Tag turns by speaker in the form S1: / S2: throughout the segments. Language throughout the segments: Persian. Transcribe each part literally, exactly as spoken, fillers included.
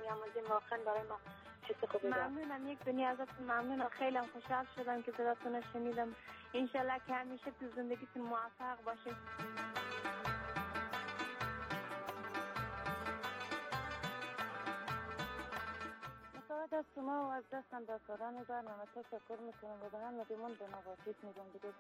S1: میاموزیم واقعا برای ما چیز خوبی داره.
S2: ممنونم یک دنیا ازتون ممنونم، خیلی خوشحال شدم که صداتون رو شنیدم. انشالله که همیشه تو زندگیتون موفق باشید. متوجه از شما و از دستم دستاران برنامه تشکر میکنم و به هم ندیمون به نواشید میگم دیگه.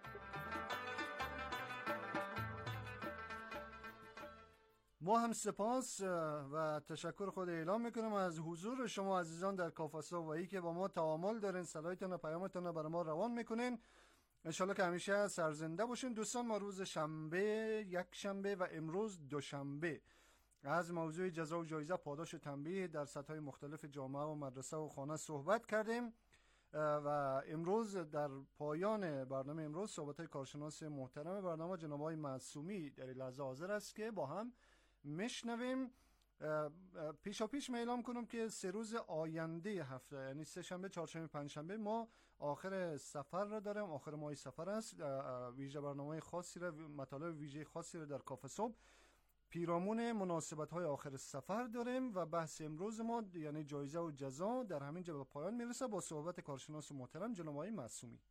S3: ما هم سپاس و تشکر خود اعلام میکنم از حضور شما عزیزان در کافه صبحی که با ما تعامل دارین، صدایتون و پیامتون رو برای ما روان میکنین. انشالله که همیشه سرزنده باشین. دوستان، ما روز شنبه، یک شنبه و امروز دوشنبه از موضوع جزا و جایزه، پاداش و تنبیه در سطح‌های مختلف جامعه و مدرسه و خانه صحبت کردیم و امروز در پایان برنامه امروز صحبت‌های کارشناس محترم برنامه جناب آقای معصومی در لحظه حاضر است که با هم میشنویم. پیشا پیش می اعلام کنم که سه روز آینده هفته، یعنی سه شنبه، چهارشنبه، پنجشنبه ما آخر سفر را داریم. آخر ماه سفر است. ویژه برنامه خاصی را، مطالب ویژه خاصی را در کافه صبح پیرامون مناسبت های آخر سفر داریم و بحث امروز ما یعنی جایزه و جزا در همین جا به پایان میرسه با صحبت کارشناس محترم جناب آقای معصومی.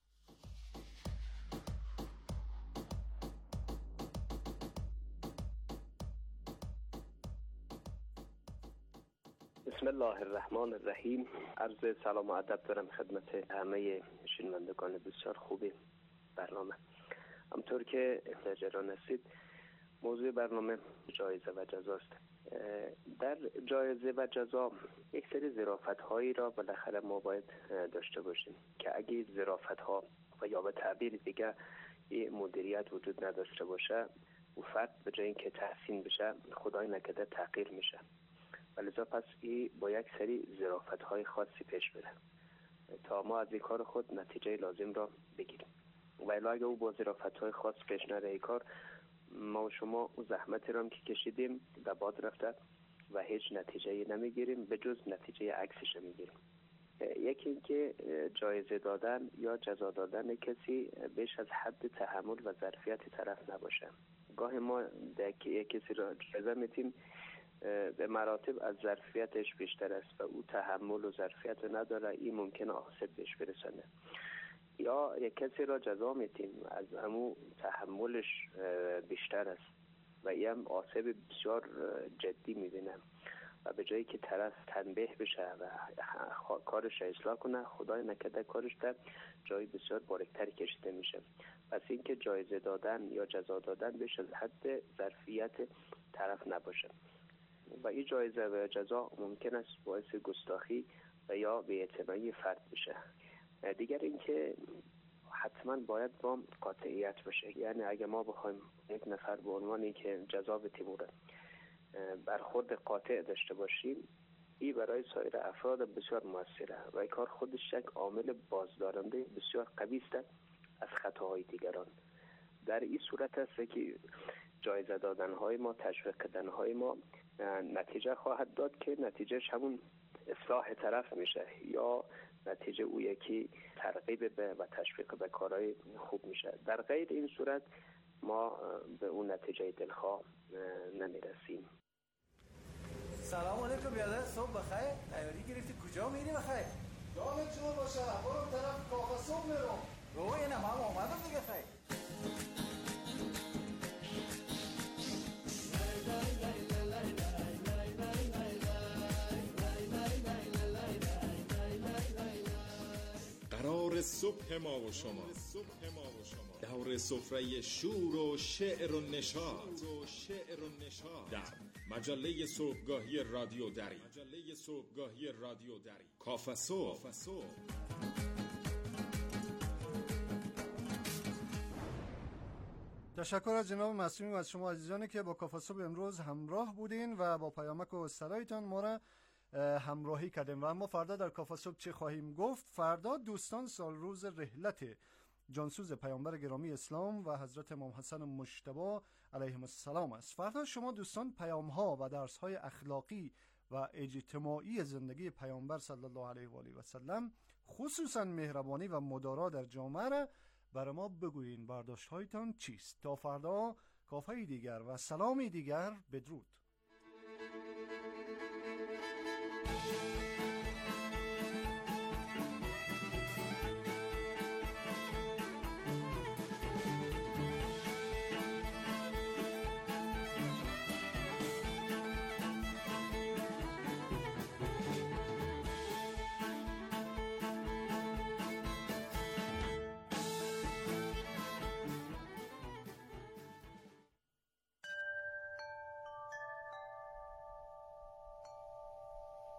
S4: بسم الله الرحمن الرحیم. عرض سلام و ادب دارم خدمت همه شنوندگان بسیار خوب برنامه. همطور که در جریان هستید، موضوع برنامه جایزه و جزاست. در جایزه و جزا یک سری ظرافت هایی را بالاخره ما باید داشته باشیم که اگه ظرافت ها و یا به تعبیر دیگه یه مدیریت وجود نداشته باشه، و فرد به جای اینکه تحسین بشه خدای نکرده تغییر میشه. ولذا پس ای با یک سری ظرافت های خاصی پیش بره تا ما از این کار خود نتیجه لازم را بگیریم. و الا اگه او با ظرافت های خاص پیش نره ای کار، ما و شما او زحمت را که کشیدیم در باد رفته و هیچ نتیجه نمیگیریم به جز نتیجه عکسش میگیریم. یکی اینکه جایزه دادن یا جزا دادن کسی بیش از حد تحمل و ظرفیت طرف نباشه. گاه ما یک کسی را جایزه میتیم به مراتب از ظرفیتش بیشتر است و او تحمل و ظرفیت نداره، این ممکنه آسیب بهش برسانه. یا یک کسی را جزا میتیم از همون تحملش بیشتر است و این هم آسیب بسیار جدی میبینه و به جایی که طرف تنبیه بشه و کارش اصلاح کنه، خدای نکرده کارش در جای بسیار باریکتری کشیده میشه. پس اینکه جایزه دادن یا جزا دادن بیش از حد ظرفیت طرف نباشه و این جایزه و جزا ممکن است باعث گستاخی و یا بی‌اعتنایی فرد بشه. دیگر اینکه حتما باید با قاطعیت باشه. یعنی اگه ما بخوایم یک نفر به عنوانی که جزا بتیم برخورد قاطع داشته باشیم، این برای سایر افراد بسیار موثره و این کار خودش یک عامل بازدارنده بسیار قوی است از خطاهای دیگران. در این صورت است که جایزه دادنهای ما، تشویق کردنهای ما نتیجه خواهد داد که نتیجهش همون اصلاح طرف میشه یا نتیجه او یکی ترغیب به و تشویق به کارهای خوب میشه. در غیر این صورت ما به اون نتیجه دلخواه نمیرسیم.
S5: سلام علیکم بیادر، صبح بخیر. تیاری گرفتی کجا میری بخیر؟
S3: جانت شما باشه، برو طرف کافه صبح میرم.
S5: روی نه من اومدم دیگه خیر.
S6: قرار صبح ما و شما دور سفره شور و شعر و نشاط در مجله صبحگاهی رادیو دری، کافه صبح.
S3: تشکر از جناب معصومی و از شما عزیزانی که با کافه صبح امروز همراه بودین و با پیامک و صدایتان ما را همراهی کردیم. و اما فردا در کافه صبح چه خواهیم گفت؟ فردا دوستان سال روز رحلت جانسوز پیامبر گرامی اسلام و حضرت امام حسن مجتبی علیهم السلام است. فردا شما دوستان پیام ها و درس های اخلاقی و اجتماعی زندگی پیامبر صلی الله علیه و آله و سلم، خصوصا مهربانی و مدارا در جامعه را برای ما بگویین. برداشت هایتان چیست؟ تا فردا کافه دیگر و سلامی دیگر، بدرود.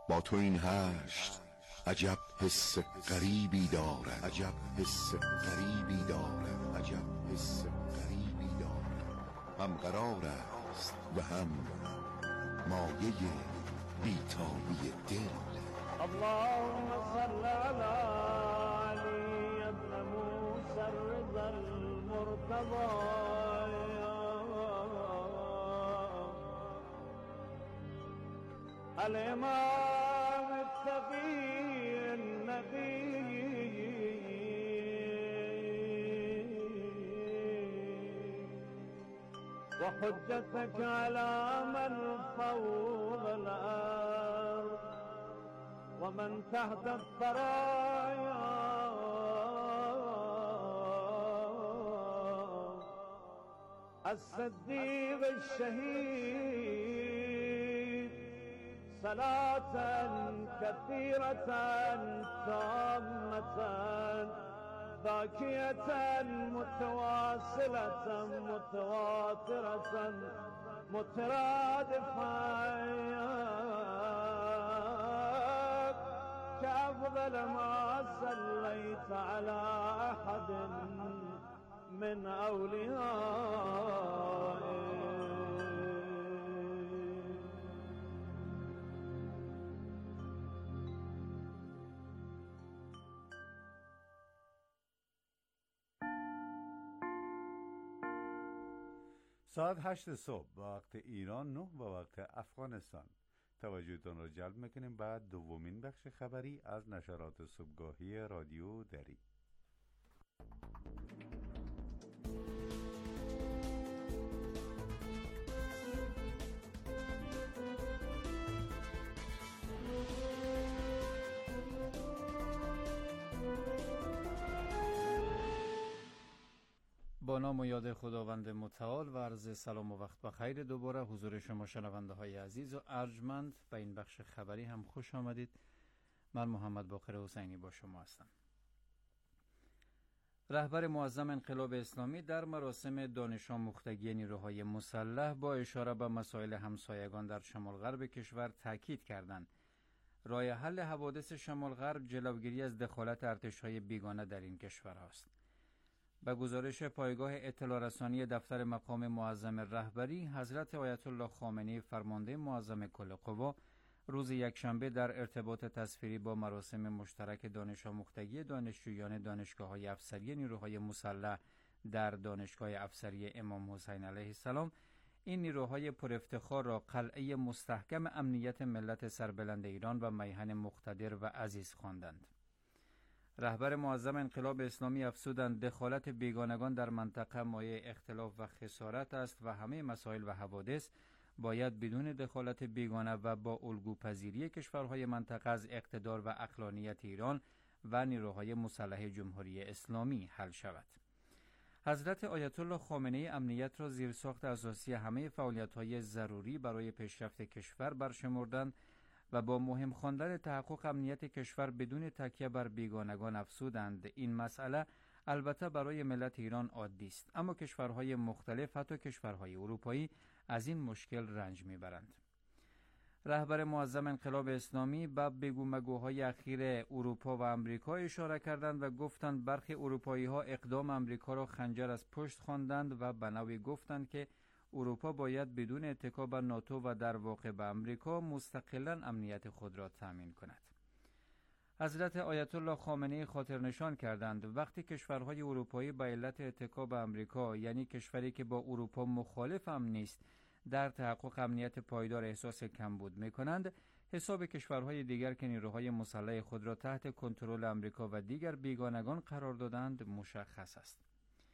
S7: با تو این هشت عجب حس غریبی دارد، عجب حس غریبی دارد، عجب حس غریبی دارد. هم قرار است و هم مایه بیتابی دل.
S8: اللهم صل على علي ابن موسى الرضا المرتضى الإمام التقي النبي وحجتك على من فوق الأرض ومن تحت الثرايا الصديق الشهيد صلاة كثيرة تامة باكية متواصلة متواترة مترادفة كأفضل ما صليت على أحد من أوليائك.
S9: ساعت هشت صبح به وقت ایران، نه به وقت افغانستان. توجهتون را جلب میکنیم بعد دومین بخش خبری از نشرات صبحگاهی رادیو دری. با نام و یاد خداوند متعال و عرض سلام و وقت بخیر دوباره حضور شما شنونده های عزیز و ارجمند به این بخش خبری هم خوش آمدید. من محمد باقر حسینی با شما هستم. رهبر معظم انقلاب اسلامی در مراسم دانش آموختگی نیروهای مسلح با اشاره به مسائل همسایگان در شمال غرب کشور تاکید کردند راه حل حوادث شمال غرب جلوگیری از دخالت ارتش‌های بیگانه در این کشور است. به گزارش پایگاه اطلاع رسانی دفتر مقام معظم رهبری، حضرت آیت الله خامنه‌ای فرمانده معظم کل قوا روز یکشنبه در ارتباط تصویری با مراسم مشترک دانش آموختگی دانشجویان دانشگاه‌های افسری نیروهای مسلح در دانشگاه افسری امام حسین علیه السلام این نیروهای پر افتخار را قلعه مستحکم امنیت ملت سربلند ایران و میهن مقتدر و عزیز خواندند. رهبر معظم انقلاب اسلامی افزودند دخالت بیگانگان در منطقه مایه اختلاف و خسارت است و همه مسائل و حوادث باید بدون دخالت بیگانه و با الگوپذیری کشورهای منطقه از اقتدار و عقلانیت ایران و نیروهای مسلح جمهوری اسلامی حل شود. حضرت آیت الله خامنه‌ای امنیت را زیرساخت اساسی همه فعالیت‌های ضروری برای پیشرفت کشور برشمردند و با مهم خواندن تحقق امنیت کشور بدون تکیه بر بیگانگان افزودند این مسئله البته برای ملت ایران عادی است، اما کشورهای مختلف حتی کشورهای اروپایی از این مشکل رنج میبرند. رهبر معظم انقلاب اسلامی به بگو مگوهای اخیر اروپا و امریکا اشاره کردند و گفتند برخی اروپایی ها اقدام امریکا را خنجر از پشت خواندند و به نوعی گفتند که اروپا باید بدون اتکا به ناتو و در واقع به امریکا مستقلاً امنیت خود را تامین کند. حضرت آیت الله خامنه‌ای خاطر نشان کردند وقتی کشورهای اروپایی به علت اتکا به امریکا، یعنی کشوری که با اروپا مخالف هم نیست، در تحقق امنیت پایدار احساس کمبود می‌کنند، حساب کشورهای دیگر که نیروهای مسلح خود را تحت کنترل امریکا و دیگر بیگانگان قرار دادند مشخص است.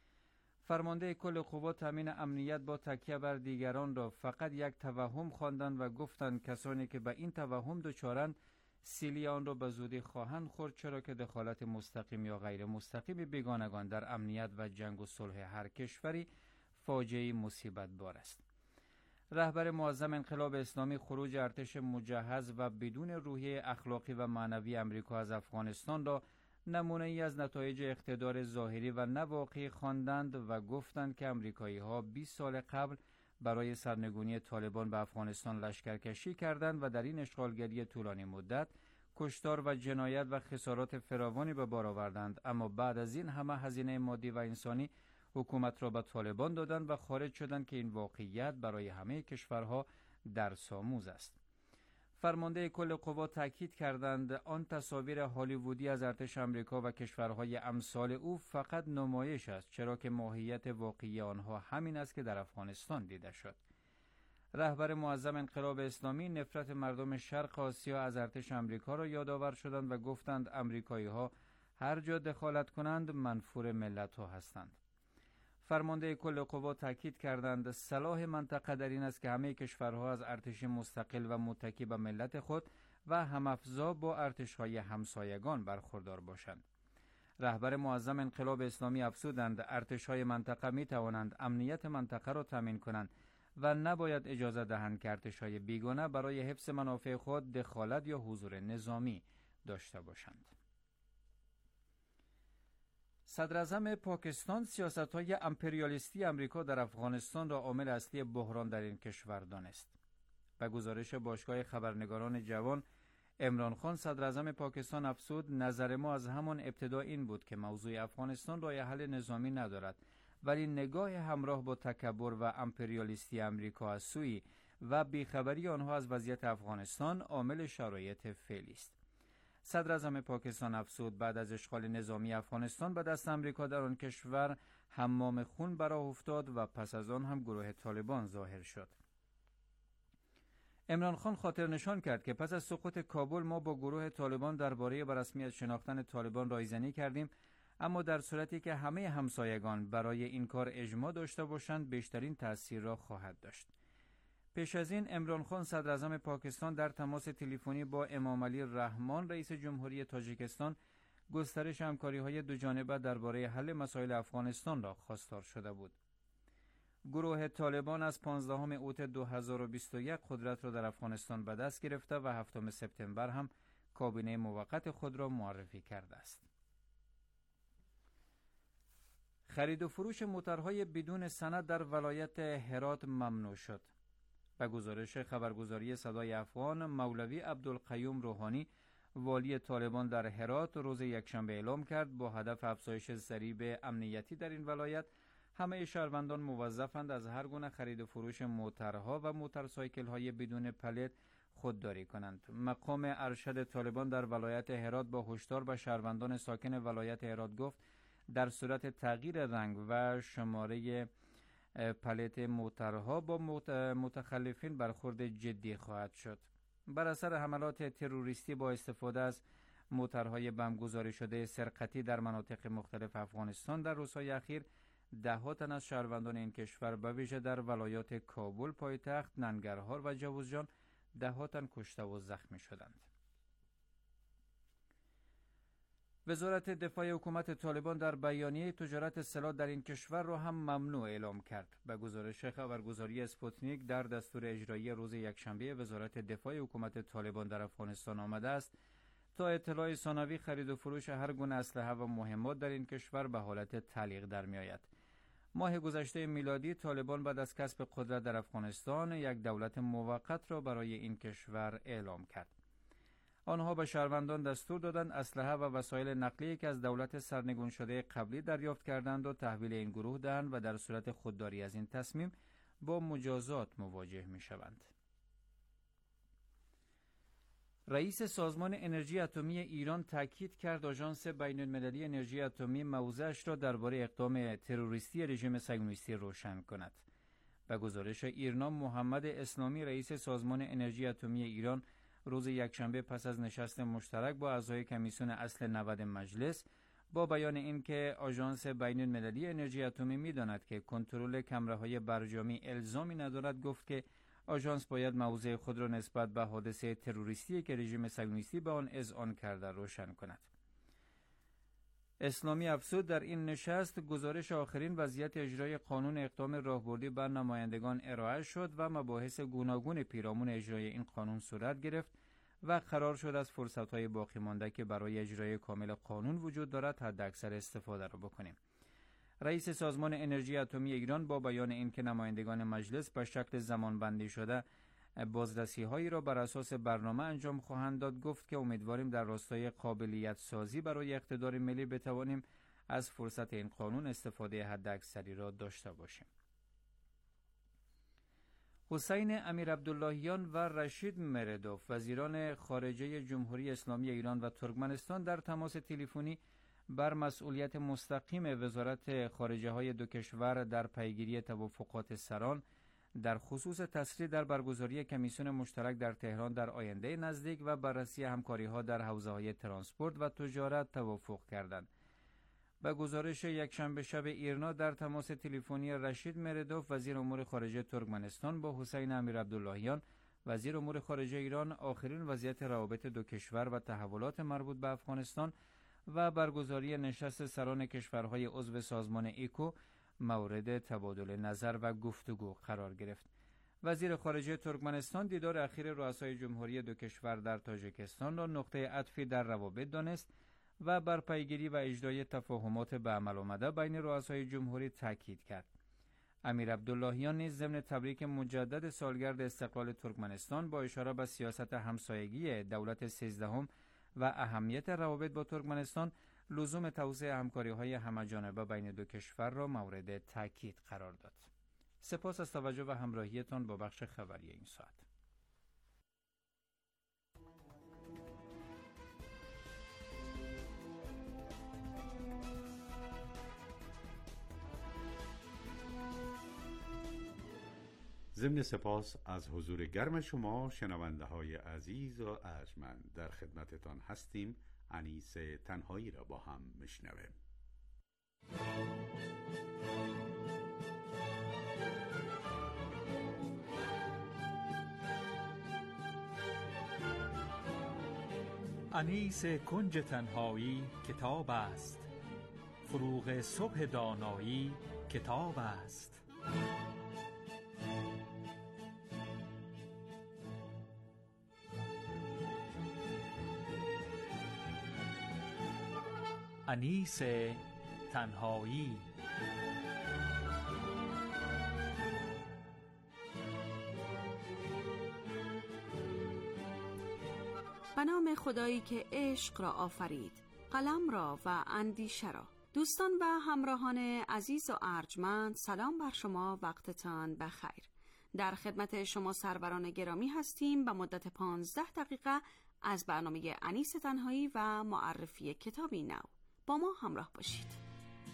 S9: فرمانده کل قوات تامین امنیت با تکیه بر دیگران را فقط یک توهم خواندند و گفتند کسانی که به این توهم دچارند سیلی آن را به زودی خواهند خورد، چرا که دخالت مستقیم یا غیر مستقیم بیگانگان در امنیت و جنگ و صلح هر کشوری فاجعه مصیبت بار است. رهبر معظم انقلاب اسلامی خروج ارتش مجهز و بدون روحیه اخلاقی و معنوی امریکا از افغانستان را نمونه ای از نتایج اقتدار ظاهری و نه واقعی خواندند و گفتند که امریکایی ها بیست سال قبل برای سرنگونی طالبان به افغانستان لشکرکشی کردند و در این اشغالگری طولانی مدت کشتار و جنایت و خسارات فراوانی به بار آوردند، اما بعد از این همه هزینه مادی و انسانی حکومت را به طالبان دادند و خارج شدند که این واقعیت برای همه کشورها درس‌آموز است. فرمانده کل قوا تاکید کردند آن تصاویر هالیوودی از ارتش آمریکا و کشورهای امثال او فقط نمایش است، چرا که ماهیت واقعی آنها همین است که در افغانستان دیده شد. رهبر معظم انقلاب اسلامی نفرت مردم شرق آسیا از ارتش آمریکا را یادآور شدند و گفتند آمریکایی‌ها هر جا دخالت کنند منفور ملت‌ها هستند. فرمانده کل قوا تاکید کردند صلاح منطقه در این است که همه کشورها از ارتشی مستقل و متکی به ملت خود و هم‌افزا با ارتش‌های همسایگان برخوردار باشند. رهبر معظم انقلاب اسلامی افزودند ارتش‌های منطقه می‌توانند امنیت منطقه را تامین کنند و نباید اجازه دهند که ارتش‌های بیگانه برای حفظ منافع خود دخالت یا حضور نظامی داشته باشند. صدراعظم پاکستان سیاست‌های امپریالیستی امریکا در افغانستان را عامل اصلی بحران در این کشور دانست. به گزارش باشگاه خبرنگاران جوان، عمران خان صدراعظم پاکستان افزود نظر ما از همان ابتدا این بود که موضوع افغانستان راه حل نظامی ندارد، ولی نگاه همراه با تکبر و امپریالیستی امریکا از سوی و بیخبری آنها از وضعیت افغانستان عامل شرایط فعلی است. صدراعظم پاکستان افزود بعد از اشغال نظامی افغانستان به دست امریکا در آن کشور حمام خون به راه افتاد و پس از آن هم گروه طالبان ظاهر شد. عمران خان خاطر نشان کرد که پس از سقوط کابل ما با گروه طالبان درباره به رسمیت شناختن طالبان رایزنی کردیم، اما در صورتی که همه همسایگان برای این کار اجماع داشته باشند بیشترین تأثیر را خواهد داشت. پیش از این عمران خان صدراعظم پاکستان در تماس تلفنی با امام علی رحمان رئیس جمهوری تاجیکستان گسترش همکاری‌های دوجانبه درباره حل مسائل افغانستان را خواستار شده بود. گروه طالبان از پانزدهم اوت دو هزار و بیست و یک قدرت را در افغانستان به دست گرفته و هفتم سپتامبر هم کابینه موقت خود را معرفی کرده است. خرید و فروش موترهای بدون سند در ولایت هرات ممنوع شد. به گزارش خبرگزاری صدای افغان، مولوی عبدالقیوم روحانی والی طالبان در هرات روز یکشنبه اعلام کرد با هدف افزایش ضریب امنیتی در این ولایت همه شهروندان موظفند از هر گونه خرید و فروش موترها و موتورسایکل‌های بدون پلت خودداری کنند. مقام ارشد طالبان در ولایت هرات با هشدار به شهروندان ساکن ولایت هرات گفت در صورت تغییر رنگ و شماره پلت موترها با متخلفین برخورد جدی خواهد شد. بر اثر حملات تروریستی با استفاده از موترهای بمبگذاری شده سرقتی در مناطق مختلف افغانستان در روزهای اخیر ده‌ها تن از شهروندان این کشور به ویژه در ولایات کابل پایتخت، ننگرهار و جوزجان ده‌ها تن کشته و زخمی شدند. وزارت دفاع حکومت طالبان در بیانیه تجارت سلاح در این کشور را هم ممنوع اعلام کرد. به گزارش خبرگزاری اسپوتنیک در دستور اجرایی روز یکشنبه وزارت دفاع حکومت طالبان در افغانستان آمده است تا اطلاع ثانوی خرید و فروش هر گونه اسلحه و مهمات در این کشور به حالت تعلیق در می آید. ماه گذشته میلادی طالبان بعد از کسب قدرت در افغانستان یک دولت موقت را برای این کشور اعلام کرد. آنها به شهروندان دستور دادند اسلحه و وسایل نقلیه که از دولت سرنگون شده قبلی دریافت کردند و تحویل این گروه دهند و در صورت خودداری از این تصمیم با مجازات مواجه می شوند. رئیس سازمان انرژی اتمی ایران تاکید کرد آژانس بین‌المللی انرژی اتمی موضعش را درباره اقدام تروریستی رژیم صهیونیستی روشن کند. به گزارش ایرنا، محمد اسلامی رئیس سازمان انرژی اتمی ایران روز یکشنبه پس از نشست مشترک با اعضای کمیسیون اصل نود مجلس با بیان اینکه آژانس بین‌المللی انرژی اتمی می‌داند که کنترل کمره‌های برجامی الزامی ندارد، گفت که آژانس باید موضع خود را نسبت به حادثه تروریستی که رژیم صهیونیستی به آن اذعان کرده روشن کند. اسلامی افزود در این نشست گزارش آخرین وضعیت اجرای قانون اقدام راهبردی بر نمایندگان ارائه شد و مباحث گوناگون پیرامون اجرای این قانون صورت گرفت و قرار شد از فرصت‌های باقی مانده که برای اجرای کامل قانون وجود دارد حداکثر استفاده را بکنیم. رئیس سازمان انرژی اتمی ایران با بیان اینکه نمایندگان مجلس به شکل زمانبندی شده بازرسی هایی را بر اساس برنامه انجام خواهند داد، گفت که امیدواریم در راستای قابلیت سازی برای اقتدار ملی بتوانیم از فرصت این قانون استفاده حداکثری را داشته باشیم. حسین امیرعبداللهیان و رشید مردوف وزیران خارجه جمهوری اسلامی ایران و ترکمنستان در تماس تلفنی بر مسئولیت مستقیم وزارت خارجه های دو کشور در پیگیری توافقات سران در خصوص تسریع در برگزاری کمیسیون مشترک در تهران در آینده نزدیک و بررسی همکاری‌ها در حوزه‌های ترانسپورت و تجارت توافق کردند. به گزارش یکشنبه شب ایرنا در تماس تلفنی رشید مردوف وزیر امور خارجه ترکمنستان با حسین امیرعبداللهیان وزیر امور خارجه ایران آخرین وضعیت روابط دو کشور و تحولات مربوط به افغانستان و برگزاری نشست سران کشورهای عضو سازمان ایکو مورد تبادل نظر و گفتگو قرار گرفت. وزیر خارجه ترکمنستان دیدار اخیر رؤسای جمهوری دو کشور در تاجیکستان را نقطه عطفی در روابط دانست و بر پیگیری و اجرای تفاهمات به عمل آمده بین رؤسای جمهوری تاکید کرد. امیرعبداللهیان نیز ضمن تبریک مجدد سالگرد استقلال ترکمنستان با اشاره به سیاست همسایگی دولت سیزدهم و اهمیت روابط با ترکمنستان لزوم توسعه همکاری‌های همه‌جانبه بین دو کشور را مورد تاکید قرار داد. سپاس از توجه و همراهیتان با بخش خبری این ساعت.
S10: ضمن سپاس از حضور گرم شما شنونده های عزیز و ارجمند، در خدمتتان هستیم. انیس تنهایی را با هم میشنویم.
S11: انیس کنج تنهایی کتاب است، فروغ صبح دانایی کتاب است. انیس تنهایی.
S12: به نام خدایی که عشق را آفرید، قلم را و اندیشه را. دوستان و همراهان عزیز و ارجمند، سلام بر شما، وقتتان بخیر. در خدمت شما سروران گرامی هستیم به مدت پانزده دقیقه از برنامه انیس تنهایی و معرفی کتابی نو. با ما همراه باشید.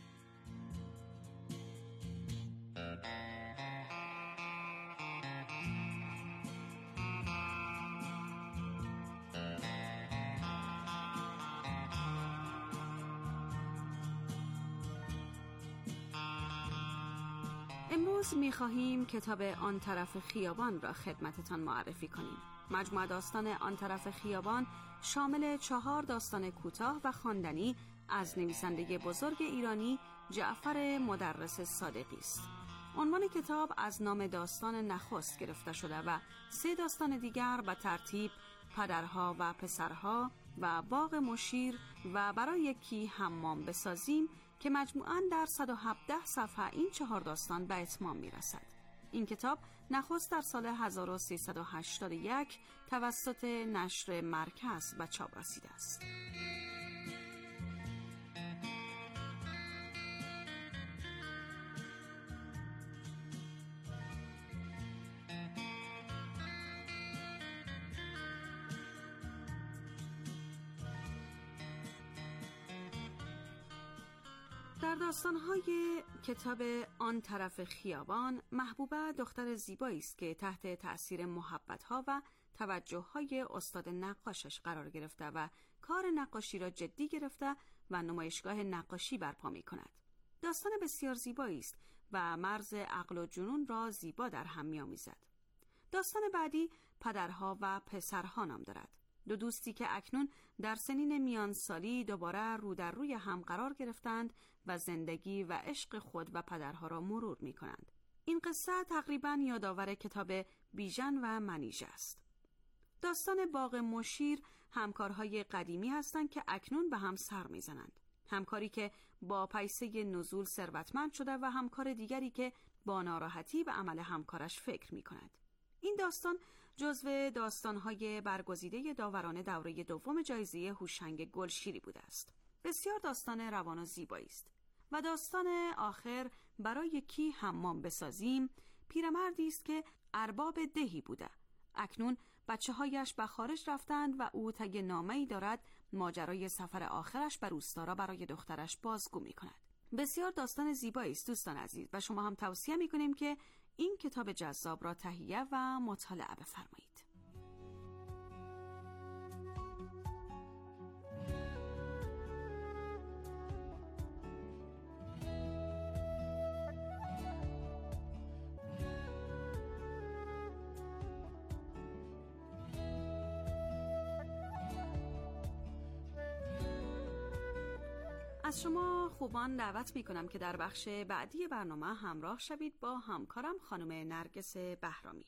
S12: امروز می‌خواهیم کتاب آن طرف خیابان را خدمتتان معرفی کنیم. مجموعه داستان آن طرف خیابان شامل چهار داستان کوتاه و خواندنی از نویسنده بزرگ ایرانی جعفر مدرس صادقی است. عنوان کتاب از نام داستان نخست گرفته شده و سه داستان دیگر به ترتیب پدرها و پسرها و باغ مشیر و برای یکی حمام بسازیم که مجموعاً در صد و هفده صفحه این چهار داستان به اتمام میرسد. این کتاب نخست در سال هزار و سیصد و هشتاد و یک توسط نشر مرکز به چاپ رسیده است. در داستان‌های کتاب آن طرف خیابان، محبوبه دختر زیبایی است که تحت تأثیر محبت‌ها و توجه‌های استاد نقاشش قرار گرفته و کار نقاشی را جدی گرفته و نمایشگاه نقاشی برپا می‌کند. داستان بسیار زیبایی است و مرز عقل و جنون را زیبا در هم می‌آمیزد. داستان بعدی پدرها و پسرها نام دارد. دو دوستی که اکنون در سنین میان سالی دوباره رو در روی هم قرار گرفتند و زندگی و عشق خود و پدرها را مرور می کنند. این قصه تقریباً یادآور کتاب بیژن و منیژه است. داستان باغ مشیر همکارهای قدیمی هستند که اکنون به هم سر می زنند. همکاری که با پیسه نزول ثروتمند شده و همکار دیگری که با ناراحتی به عمل همکارش فکر می کند. این داستان جزو داستان‌های برگزیده داوران دوره دوم جایزه هوشنگ گلشیری بوده است. بسیار داستان روان و زیبایی است. و داستان آخر برای کی حمام بسازیم پیرمردی است که ارباب دهی بوده. اکنون بچه‌هایش به خارج رفتند و او تگ نامه‌ای دارد ماجرای سفر آخرش به روستا را برای دخترش بازگو می‌کند. بسیار داستان زیبایی است دوستان عزیز و شما هم توصیه می‌کنیم که این کتاب جذاب را تهیه و مطالعه بفرمایید. از شما خوبان دعوت می کنم که در بخش بعدی برنامه همراه شوید با همکارم خانم نرگس بهرامی.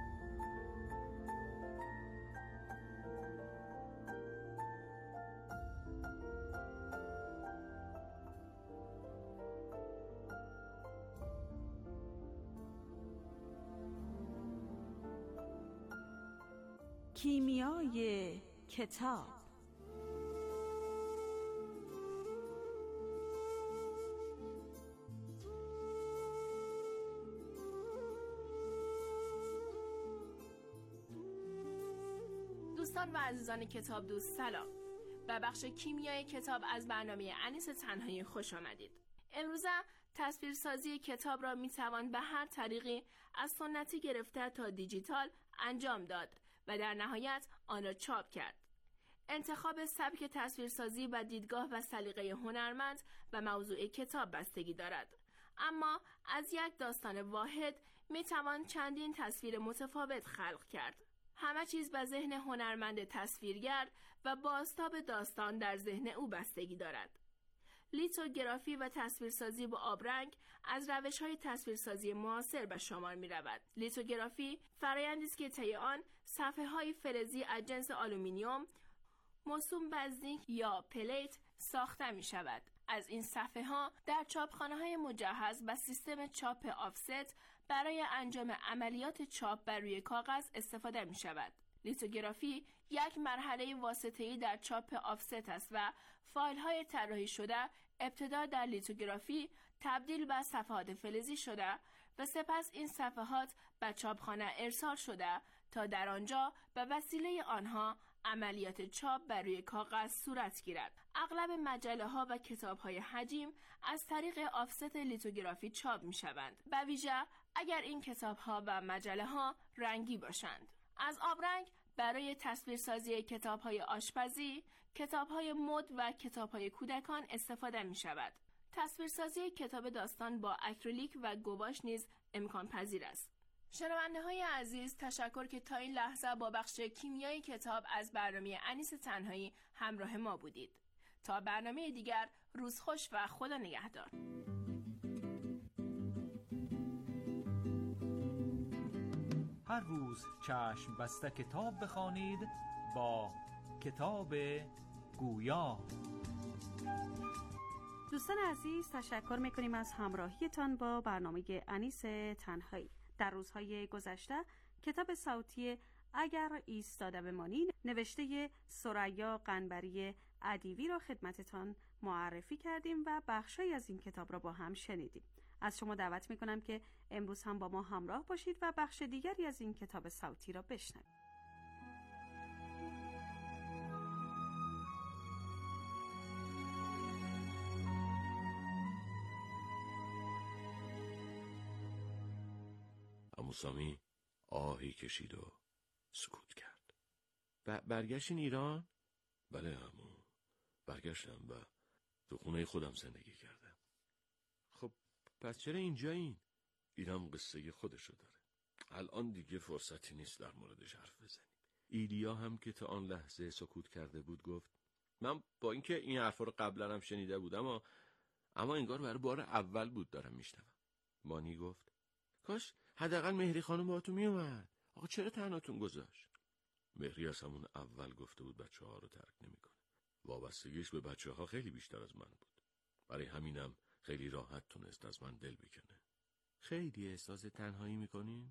S12: کیمیای کتاب.
S13: دوستان و عزیزان کتاب دوست سلام. به بخش کیمیای کتاب از برنامه انیس تنهایی خوش آمدید. امروزه تصویرسازی کتاب را می توان به هر طریقی از سنتی گرفته تا دیجیتال انجام داد و در نهایت آن را چاپ کرد. انتخاب سبک تصویرسازی و دیدگاه و سلیقه هنرمند به موضوع کتاب بستگی دارد. اما از یک داستان واحد می توان چندین تصویر متفاوت خلق کرد. همه چیز به ذهن هنرمند تصویرگر و بازتاب داستان در ذهن او بستگی دارد. لیتوگرافی و تصویرسازی با آبرنگ از روش‌های تصویرسازی معاصر به شمار می‌رود. لیتوگرافی فرآیندی است که طی آن صفحه‌های فلزی از جنس آلومینیوم موسوم به زینک یا پلیت ساخته می‌شود. از این صفحه‌ها در چاپخانه‌های مجهز به سیستم چاپ آفست برای انجام عملیات چاپ بر روی کاغذ استفاده می شود. لیتوگرافی یک مرحله واسطه‌ای در چاپ آفست است و فایل‌های طراحی شده ابتدا در لیتوگرافی تبدیل به صفحات فلزی شده و سپس این صفحات به چاپخانه ارسال شده تا در آنجا به وسیله آنها عملیات چاپ بر روی کاغذ صورت گیرد. اغلب مجله ها و کتاب های حجم از طریق آفست لیتوگرافی چاپ می شوند. به ویژه اگر این کتاب ها و مجله ها رنگی باشند. از آبرنگ برای تصویرسازی کتاب های آشپزی، کتاب های مد و کتاب های کودکان استفاده می شود. تصویرسازی کتاب داستان با اکریلیک و گواش نیز امکان پذیر است. شنونده های عزیز، تشکر که تا این لحظه با بخش کیمیای کتاب از برنامه انیس تنهایی همراه ما بودید. تا برنامه دیگر، روز خوش و خدا نگهدار.
S11: هر روز چشم بسته کتاب بخوانید با کتاب گویا.
S12: دوستان عزیز، تشکر میکنیم از همراهیتان با برنامه انیس تنهایی. در روزهای گذشته کتاب صوتی اگر ایستاده بمانی نوشته ثریا قنبری ادیبی را خدمتتان معرفی کردیم و بخشی از این کتاب را با هم شنیدیم. از شما دعوت میکنم که امروز هم با ما همراه باشید و بخش دیگری از این کتاب صوتی را بشنوید.
S14: عمو سامی آهی کشید و سکوت کرد. ب- برگشتین ایران؟ بله عمو، برگشتم و تو خونه خودم زندگی کردم. خب پس چرا اینجایین؟ اینم قصه خودشو داره. الان دیگه فرصتی نیست در موردش حرف بزنیم. ایلیا هم که تا آن لحظه سکوت کرده بود گفت من با اینکه این حرفا رو قبلا هم شنیده بودم اما اما انگار برای بار اول بود دارم میشنوم. مانی گفت کاش حداقل مهری خانم باهاتون میومد. آقا چرا تنهاتون گذاشت؟ مهری از همون اول گفته بود بچه ها رو ترک نمیکنه. وابستگیش به بچه ها خیلی بیشتر از من بود. برای همینم خیلی راحت تونست از من دل بکنه. خیلی احساس تنهایی میکنین؟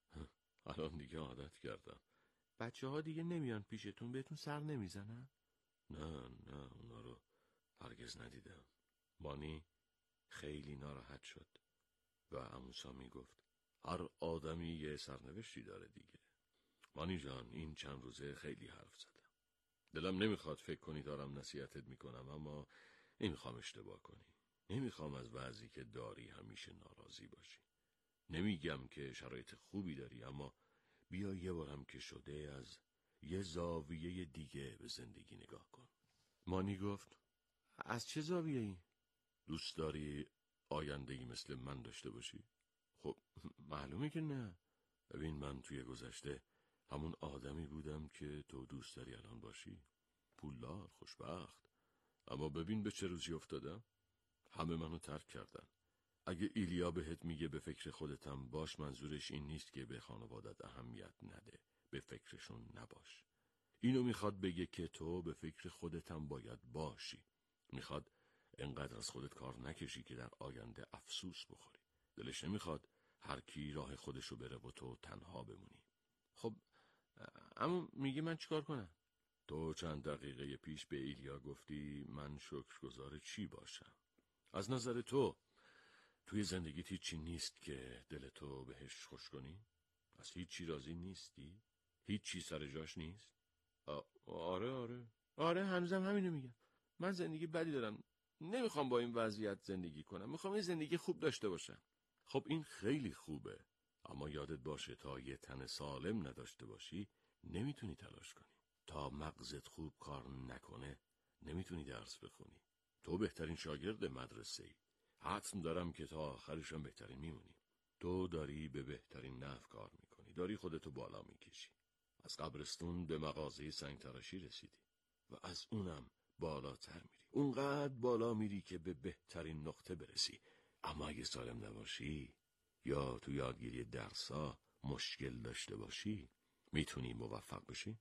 S14: الان دیگه عادت کردم. بچه ها دیگه نمیان پیشتون، بهتون سر نمیزنن؟ نه نه اونا رو هرگز ندیدم. مانی خیلی ناراحت شد و عمو سامی گفت هر آدمی یه سرنوشتی داره دیگه. مانی جان این چند روزه خیلی حرف زدم. دلم نمیخواد فکر کنی دارم نصیحتت میکنم، اما نمیخوام اشتباه کنی. نمیخوام از وضعی که داری همیشه ناراضی باشی. نمیگم که شرایط خوبی داری، اما بیا یه بارم که شده از یه زاویه دیگه به زندگی نگاه کن. مانی گفت از چه زاویه‌ای؟ دوست داری آینده‌ای مثل من داشته باشی؟ خب معلومه که نه. ببین من توی گذشته همون آدمی بودم که تو دوست داری الان باشی. پولدار، خوشبخت. اما ببین به چه روزی افتادم. همه منو ترک کردن. اگه ایلیا بهت میگه به فکر خودتم باش، منظورش این نیست که به خانوادت اهمیت نده. به فکرشون نباش. اینو میخواد بگه که تو به فکر خودتم باید باشی. میخواد انقدر از خودت کار نکشی که در آینده افسوس بخوری. دلش نمیخواد هر کی راه خودشو بره و تو تنها بمونی. خب اما میگه من چیکار کنم؟ تو چند دقیقه پیش به ایلیا گفتی من شکرگزار چی باشم؟ از نظر تو توی زندگیت هیچی نیست که دلتو بهش خوش کنی؟ از هیچی راضی نیستی؟ هیچی سر جاش نیست؟ آره آره آره هنوزم همینو میگم. من زندگی بدی دارم. نمیخوام با این وضعیت زندگی کنم. میخوام یه زندگی خوب داشته باشم. خب این خیلی خوبه، اما یادت باشه تا یه تن سالم نداشته باشی نمیتونی تلاش کنی. تا مغزت خوب کار نکنه نمیتونی درس بخونی. تو بهترین شاگرد مدرسه ای. حتم دارم که تا آخرشم بهترین میمونی. تو داری به بهترین نحو کار میکنی. داری خودتو بالا میکشی. از قبرستون به مغازه سنگ تراشی رسیدی و از اونم بالاتر میری. اونقدر بالا میری که به بهترین نقطه برسی. اما اگه سالم نباشی یا تو یادگیری درسا مشکل داشته باشی میتونی موفق بشی؟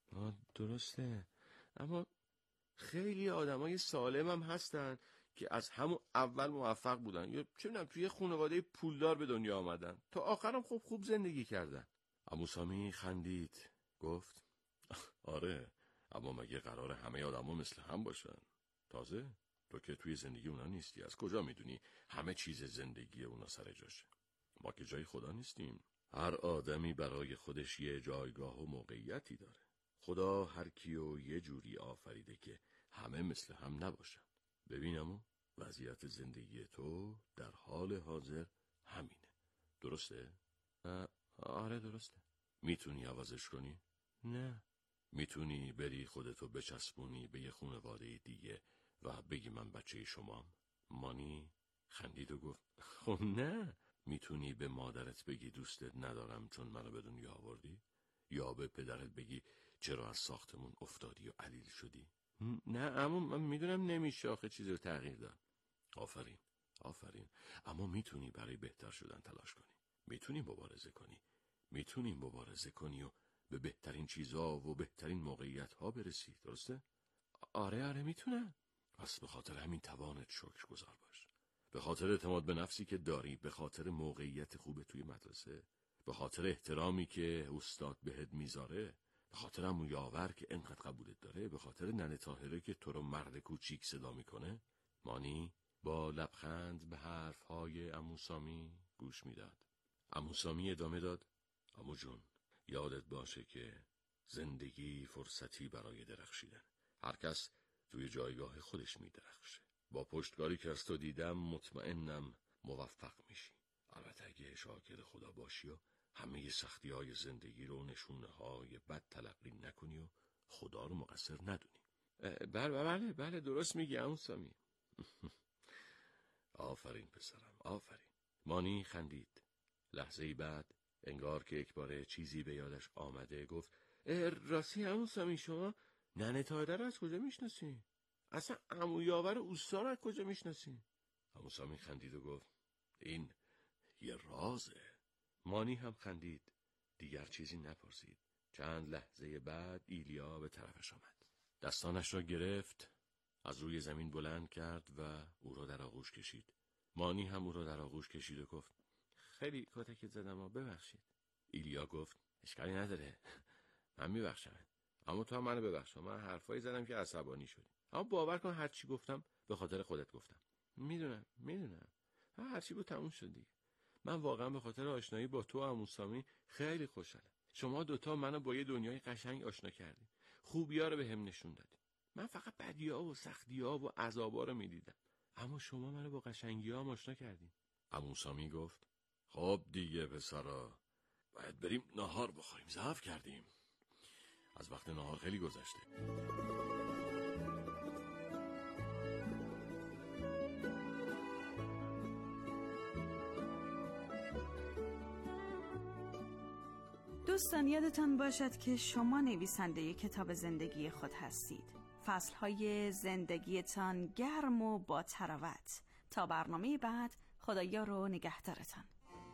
S14: درسته، اما خیلی آدمای سالم هم هستن که از همون اول موفق بودن یا چه میدونم توی خانواده پولدار به دنیا آمدن تا آخرم خوب خوب زندگی کردن. عمو سامی خندید گفت آره، اما مگه قراره همه آدما مثل هم باشن؟ تازه تو که توی زندگی اونا نیستی. از کجا میدونی همه چیز زندگی اونا سر جاشه؟ ما که جای خدا نیستیم. هر آدمی برای خودش یه جایگاه و موقعیتی داره. خدا هر کیو یه جوری آفریده که همه مثل هم نباشن. ببینم وضعیت زندگی تو در حال حاضر همینه. درسته؟ آره درسته. میتونی عوضش کنی؟ نه. میتونی بری خودتو بچسبونی به یه خانواده دیگه و بگی من بچه شمام؟ مانی خندید و گفت خب نه. میتونی به مادرت بگی دوستت ندارم چون منو به دنیا آوردی؟ یا به پدرت بگی چرا از ساختمون افتادی و علیل شدی؟ نه اما من میدونم نمیشه آخه چیزی رو تغییر داد. آفرین آفرین. اما میتونی برای بهتر شدن تلاش کنی. میتونی مبارزه کنی. میتونی مبارزه کنی و به بهترین چیزها و بهترین موقعیت ها برسی. درسته؟ آره آره میتونم. پس به خاطر همین توانت شکرگزار باش. به خاطر اعتماد به نفسی که داری، به خاطر موقعیت خوب توی مدرسه، به خاطر احترامی که استاد بهت میذاره، به خاطر عمو یاور که انقدر قبولت داره، به خاطر ننه طاهره که تو رو مرد کوچیک صدا میکنه. مانی با لبخند به حرفهای عمو سامی گوش میداد. عمو سامی ادامه داد عمو جون، یادت باشه که زندگی فرصتی برای درخشیدن. هر کس توی جایگاه خودش میدرخشه. با پشتکاری که از تو دیدم مطمئنم موفق میشی. البته اگه شاکر خدا باشی و همه سختی های زندگی رو نشونه های بد تلقی نکنی و خدا رو مقصر ندونی. بله بله بله درست میگی عمو سامی. آفرین پسرم آفرین. مانی خندید. لحظه‌ای بعد انگار که یک باره چیزی به یادش آمده گفت راستی عمو سامی شما ننه طاهره رو از کجا میشناسی؟ اصلا عمو یاور اوستا رو از کجا میشناسی؟ عمو سامی خندید و گفت این یه رازه. مانی هم خندید. دیگر چیزی نپرسید. چند لحظه بعد ایلیا به طرفش آمد. دستانش را گرفت، از روی زمین بلند کرد و او را در آغوش کشید. مانی هم او را در آغوش کشید و گفت خیلی کتکت زدم و ببخشید. ایلیا گفت اشکالی نداره، من میبخشم، اما تو هم منو ببخش، من حرفایی زدم که عصبانی شدی، اما باور کن هر چی گفتم به خاطر خودت گفتم. میدونم میدونم هر چی بود تموم شد دیگه. من واقعا به خاطر آشنایی با تو و عمو سامی خیلی خوشحالم. شما دوتا منو با یه دنیای قشنگ آشنا کردین، خوبی‌ها رو بهم نشون دادین. من فقط بدی‌ها و سختی‌ها و عذاب‌ها رو می‌دیدم، اما شما منو با قشنگی‌ها آشنا کردین. عمو سامی گفت خب دیگه پسرا، باید بریم ناهار بخوریم، ضعف کردیم، از وقت ناهار خیلی گذشته.
S12: دوستان یادتان باشد که شما نویسنده کتاب زندگی خود هستید. فصلهای زندگیتان گرم و با تراوت. تا برنامه بعد، خدایا رو نگهدارتان.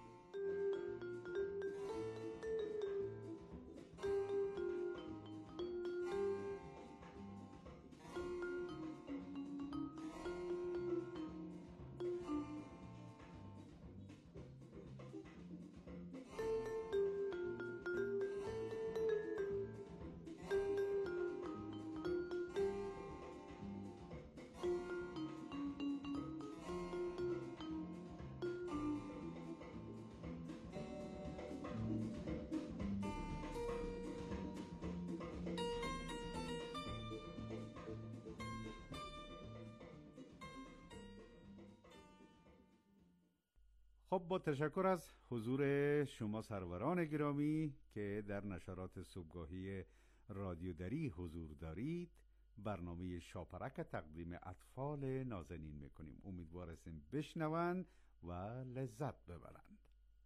S10: خب با تشکر از حضور شما سروران گرامی که در نشرات صبحگاهی رادیو دری حضور دارید، برنامه شاپرک تقدیم اطفال نازنین میکنیم. امیدوار هستیم بشنوند و لذت ببرند.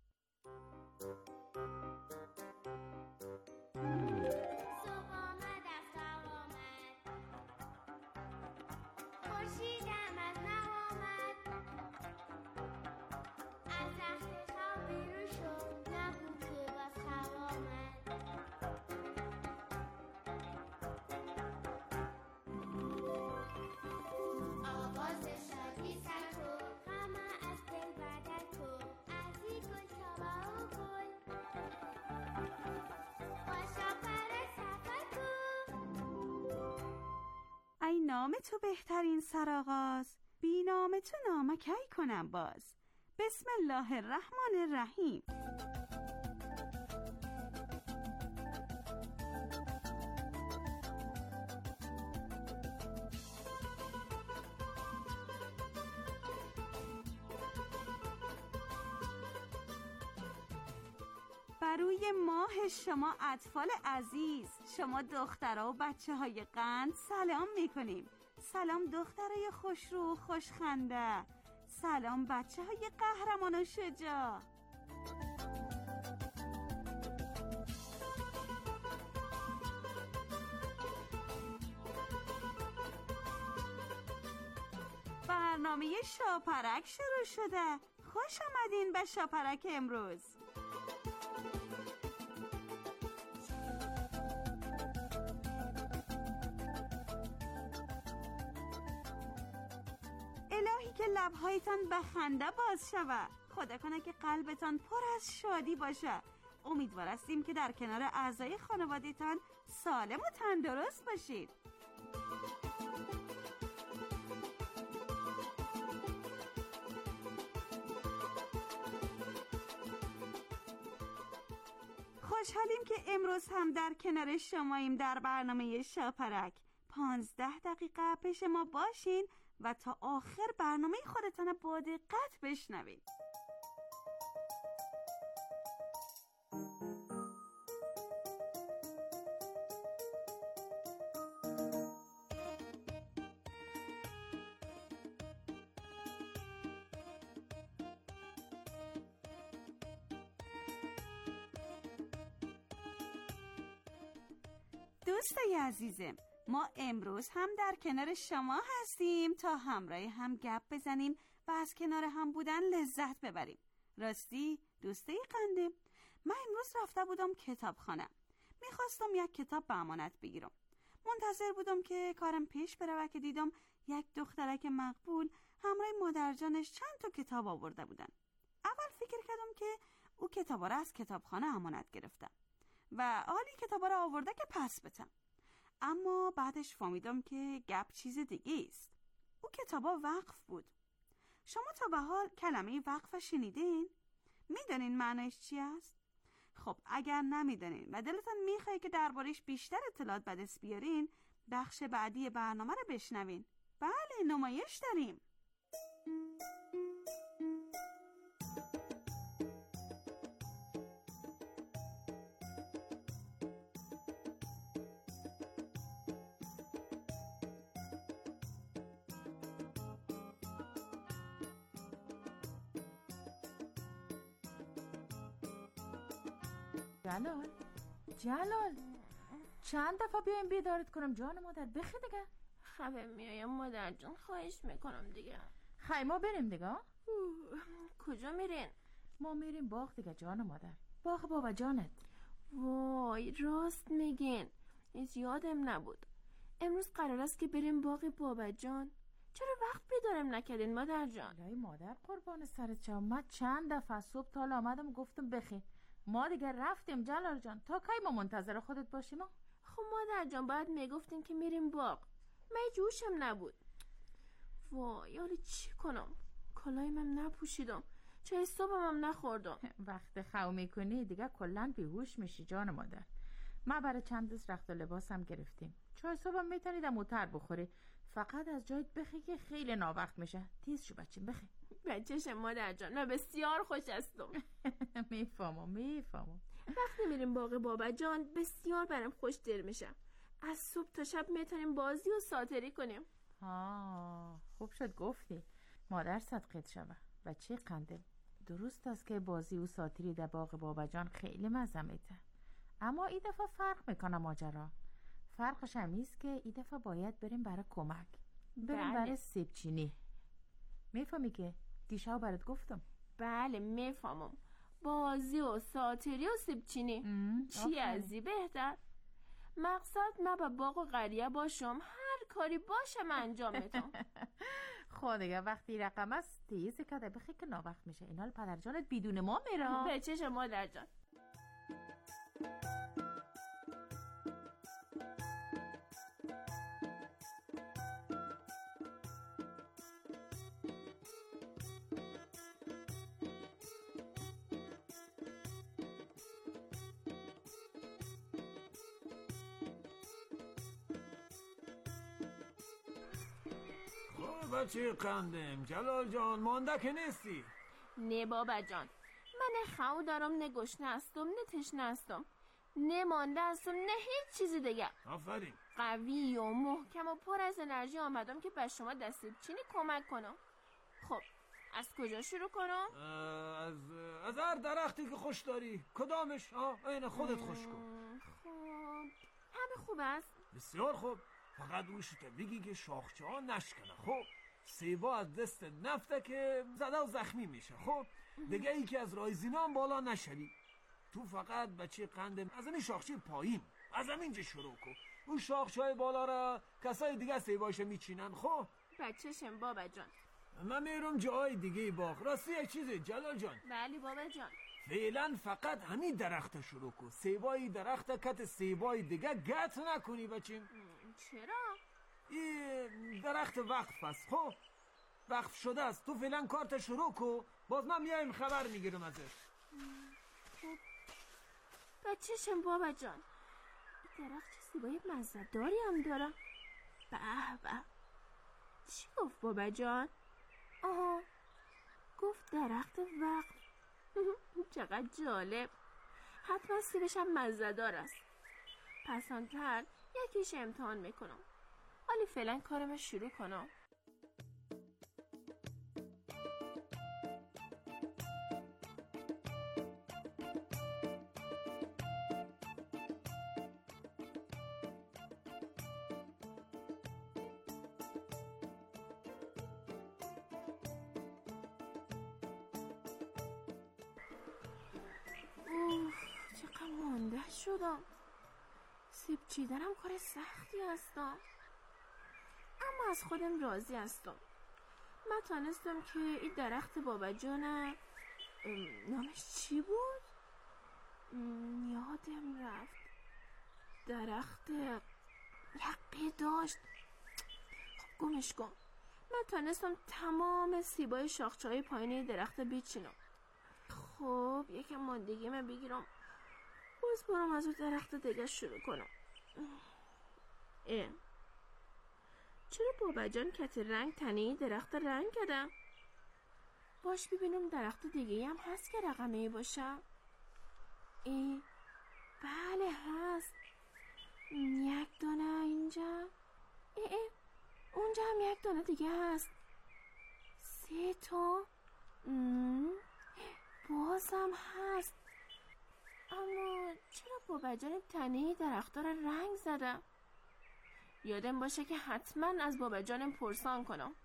S12: ای نام تو بهترین سرآغاز، بی نام تو نامه کی کنم باز. بسم الله الرحمن الرحیم. بروی ماه شما اطفال عزیز، شما دخترها و بچه های قند سلام میکنیم. سلام دخترای خوشرو خوشخنده، سلام بچه های قهرمان و شجاع. برنامه شاپرک شروع شده. خوش آمدین به شاپرک امروز. الهی که لبهایتان به خنده باز شود، خدا کنه که قلبتان پر از شادی باشه. امیدوار هستیم که در کنار اعضای خانواده‌تان سالم و تندرست باشید. خوشحالیم که امروز هم در کنار شماییم در برنامه شاپرک. پانزده دقیقه پیش ما باشین و تا آخر برنامه خودتان با دقت بشنوید. دوستای عزیزم، ما امروز هم در کنار شما هستیم تا همراه هم گپ بزنیم و از کنار هم بودن لذت ببریم. راستی دوستای قندم، من امروز رفته بودم کتابخانه، میخواستم یک کتاب به امانت بگیرم. منتظر بودم که کارم پیش بره و که دیدم یک دخترک مقبول همراه مادرجانش چند تا کتاب آورده بودن. اول فکر کردم که او کتابا را از کتابخانه امانت گرفتم و حالی کتابا را آورده که پس بتم. اما بعدش فهمیدم که گپ چیز دیگه است. او کتابا وقف بود. شما تا به حال کلمه وقف شنیدین؟ میدونین معنیش چی است؟ خب اگر نمیدونین و دلتون میخواد که دربارش بیشتر اطلاعات به دست بیارین، بخش بعدی برنامه رو بشنوین. بله، نمایش داریم.
S15: جلال جلال چند دفعه بیایم بیدارت کنم جان مادر؟ بخی دیگه.
S13: خبه میایم مادر جان، خواهش میکنم دیگه.
S15: خیلی ما بریم دیگه.
S13: کجا میرین؟
S15: ما میریم باغ دیگه جان مادر، باغ بابا جانت.
S13: وای راست میگین، از یادم نبود. امروز قرار است که بریم باغ بابا جان. چرا وقت بیدارم نکردین مادر جان؟
S15: لای مادر قربان سرت شم، من چند دفعه صبح تا آمدم گفتم بخی. ما دیگه رفتیم جلال جان. تا کی ما منتظر خودت باشیم؟
S13: خب مادر جان باید میگفتین که میریم باغ. من جوشم نبود. وای حالا چی کنم؟ کلایم هم نپوشیدم، چای صبحم هم نخوردم.
S15: وقت خو میکنی دیگه کلن بیهوش میشی جان مادر. ما برای چند دست رخت و لباسم گرفتیم. چای صبحم میتونید موتر بخوری، فقط از جایت بخی که خیلی ناوقت میشه. تیز شو بچیم بخی.
S13: بچه‌شم مادر جان، من بسیار خوش هستم.
S15: میفهمم میفهمم.
S13: وقتی میریم باغ بابا جان بسیار برام خوش دل میشه. از صبح تا شب میتونیم بازی و ساتری کنیم.
S15: ها خوب شد گفتی. مادر صدقت شوه. بچه قندل، درست است که بازی و ساتری در باغ بابا جان خیلی مزه میده، اما این دفعه فرق میکنه ماجرا. فرقش هم ایست که این دفعه باید بریم برای کمک، بریم
S13: بله.
S15: برای سیب چینی. میفهمی که دیشب برات گفتم؟
S13: بله میفهمم. بازی و ساتری و سیب چینی چی ازی بهتر. مقصد من با باغ و قریه باشم، هر کاری باشه من انجام میدم.
S15: خود دیگه وقتی رقم است تیز کده بخی که ناوقت میشه. اینال پدر جانت بدون ما میره.
S13: به چشم مادر جان.
S5: بچه قندم جلال جان مانده که نیستی؟
S13: نه بابا جان، من خو دارم، نه گشنه هستم نه تشنه هستم، نه مانده هستم نه هیچ چیزی دیگه.
S5: آفرین.
S13: قوی و محکم و پر از انرژی آمدم که به شما دست سیب چینی کمک کنم. خب از کجا شروع کنم؟
S5: از از هر درختی که خوش داری. کدامش؟ آه این خودت خوش کن.
S13: خب همه خوب است؟
S5: بسیار خوب، فقط گوشت بگی که شاخچه ها نشکنه. خب سیبا از دست نفته که زده و زخمی میشه. خب دیگه ای که از رای زینا هم بالا نشوی. تو فقط بچه قندم از این شاخچه پایین از همینجا شروع کن. اون شاخچه های بالا را کسای دیگه سیباش میچینن. خب
S13: بچه‌شم بابا جان.
S5: من میرم جای دیگه باغ. راستی یک چیزه جلال جان.
S13: بله بابا جان.
S5: فعلا فقط همین درخت شروع کن. سیبای درخت کت سیبای دیگه گت نکنی بچیم.
S13: چرا؟
S5: این درخت وقف است. خب وقف شده است. تو فعلا کارت شروع کن، باز من میایم خبر میگیرم ازش.
S13: خب بچه‌شم بابا جان، این درخت چه سیبای مزه‌داری هم داره. به به، چی گفت بابا جان؟ آها گفت درخت وقف. چقدر جالب. حتما سیبش هم مزه‌دار است. پس آنتر یکیش امتحان میکنم. ولی فعلا کارم شروع کنم. اوه چقدر مانده شدم. سیب چیدنم کار سختی هستم، اما از خودم راضی هستم. من تانستم که این درخت بابا جانم نامش چی بود؟ یادم رفت. درخت یقه داشت. خب گمش کن. من تانستم تمام سیبای شاخچه‌های پایین درخت بیچینم. خب یکم ماندگی من بگیرم، باز برم از اون درخت دیگه شروع کنم. اه چرا بابا جان کت رنگ تنه درخت رنگ کردم؟ باش ببینم درخت دیگه هم هست که رقمه باشه. ای بله هست. یک دانه اینجا. ای ای اونجا هم یک دانه دیگه هست. سه تا. بازم هست. اما چرا بابا جان تنه درخت را رنگ زده؟ یادم باشه که حتما از بابا جانم پرسان کنم.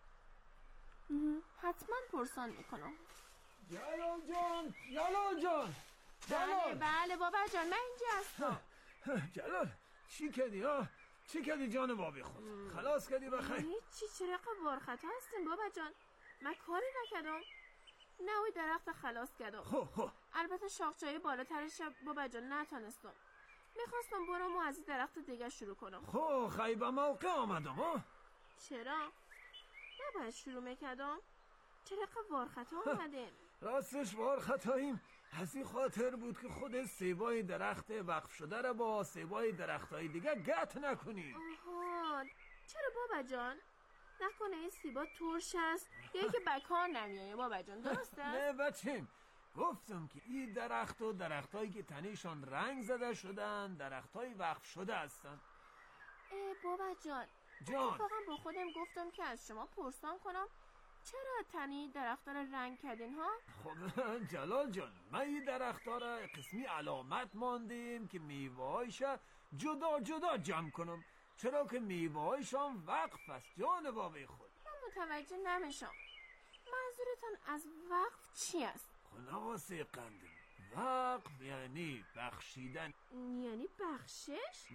S13: حتما پرسان میکنم.
S5: جلال جان، جلال جان،
S13: بله بله بابا جان من اینجا هستم.
S5: جلال چی کردی ها؟ چی کردی جان بابی خود؟ خلاص کردی بخیر؟
S13: چی چرا قبار خطا هستیم بابا جان؟ من کاری نکردم. نه اوی درخت خلاص کردم.
S5: خب خب
S13: البته شاخچه‌های بالاترش بابا جان نتونستم. میخواستم برم و از این درخت دیگه شروع کنم.
S5: خب خیلی به موقع آمدم ها؟
S13: چرا؟ نباید شروع میکردم؟ چرا قبار خطا آمدیم؟
S5: راستش وار خطاییم از این خاطر بود که خود سیبای درخت وقف شده را با سیبای درختای دیگه گت نکنی.
S13: آها چرا بابا جان؟ نکنه این سیبا ترش است یا که بکار نمیایه بابا جان، درسته؟
S5: نه بچیم، گفتم که این درخت و درختایی که تنیشان رنگ زده شدن درختای وقف شده هستن.
S13: ای بابا جان
S5: جان
S13: اتفاقا با خودم گفتم که از شما پرسان کنم چرا تنی درخت را رنگ کردین ها؟
S5: خب جلال جان ما این درخت را قسمی علامت ماندیم که میوه‌هایش جدا جدا جمع کنم، چرا که میوه‌هایشان وقف است جان بابی خود.
S13: من متوجه نمیشم منظورتان از وقف چی است؟
S5: خنواسه قندم وقف یعنی بخشیدن.
S13: یعنی بخشش؟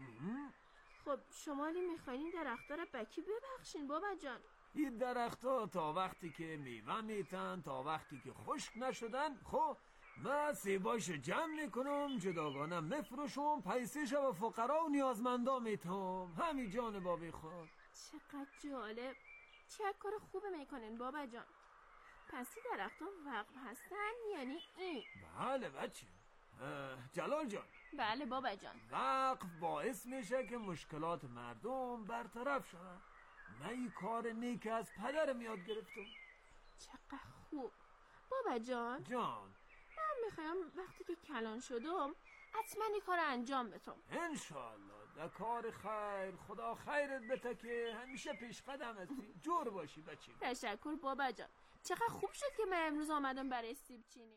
S13: خب شمالی میخواین درخت‌ها را بکی ببخشین بابا جان؟
S5: این درخت‌ها تا وقتی که میوه میتن تا وقتی که خشک نشدن، خب من سیباشو جمع میکنم جداگانه میفروشم پیسیشو به فقرا و نیازمندا میتم. همین جان بابی خود.
S13: چقدر جالب، چه کار خوبه میکنین بابا جان. پس این درخت‌ها وقف هستن یعنی این؟
S5: بله بچه. جلال جان.
S13: بله بابا جان.
S5: وقف باعث میشه که مشکلات مردم برطرف شود. من این کار نیک از پدرم یاد گرفتم.
S13: چقدر خوب بابا جان.
S5: جان
S13: من میخوایم وقتی که کلان شدم حتما این کار انجام بدم
S5: انشالله. در کار خیر خدا خیرت بده که همیشه پیش قدم هستی. جور باشی بچه.
S13: تشکر بابا جان. چقدر خوب شد که من امروز آمدم برای سیب چینی.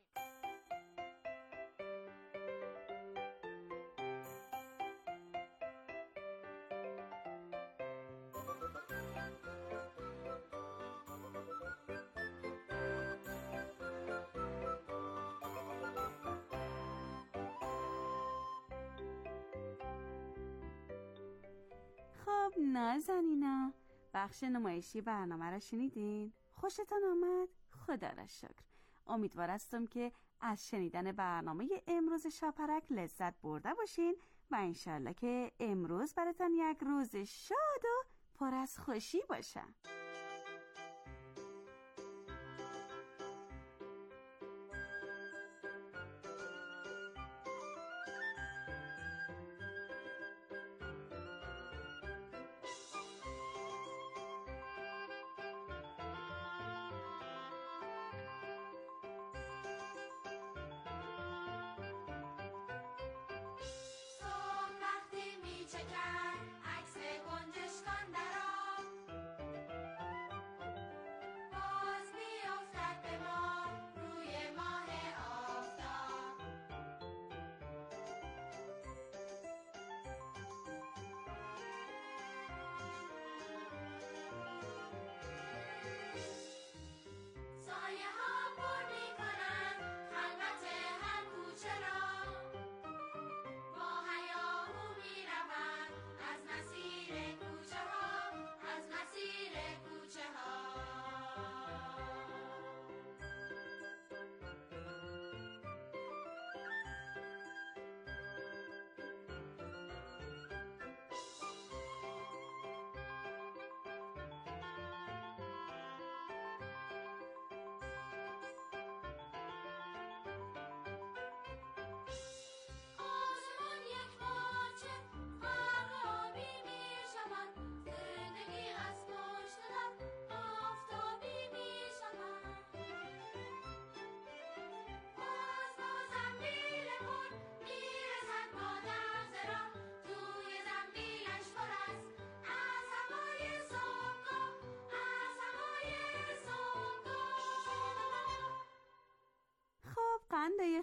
S12: خب نازنینا بخش نمایشی برنامه را شنیدین؟ خوشتان آمد؟ خدا را شکر. امیدوار هستم که از شنیدن برنامه امروز شاپرک لذت برده باشین و انشالله که امروز براتان یک روز شاد و پر از خوشی باشه.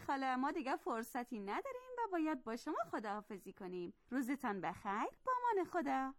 S12: خاله ما دیگه فرصتی نداریم و باید با شما خداحافظی کنیم. روزتان بخیر، با امان خدا.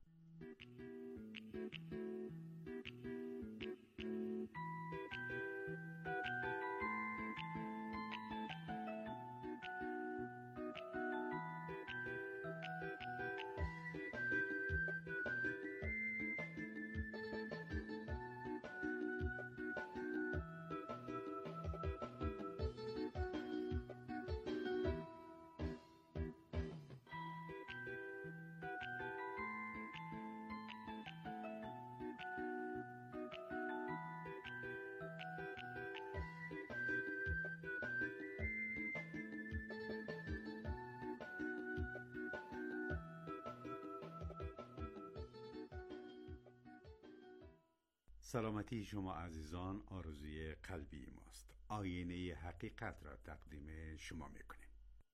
S10: سلامتی شما عزیزان آرزوی قلبی ماست. آینه حقیقت را تقدیم شما میکنیم.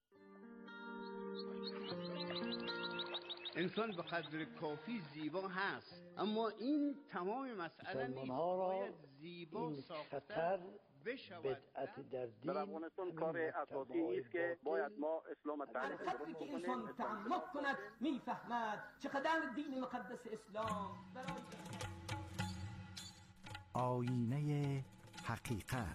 S16: انسان به قدر کافی زیبا هست، اما این تمام مسئله نیست. باید زیبا ساختن بشود.
S17: بدعت در دین
S18: در افغانستان کار اساسی است که باید ما اسلام تعریف درست
S19: وقتی که
S18: کنیم.
S19: انسان تعمق کند میفهمد چقدر دین مقدس اسلام برای
S20: آینه حقیقت.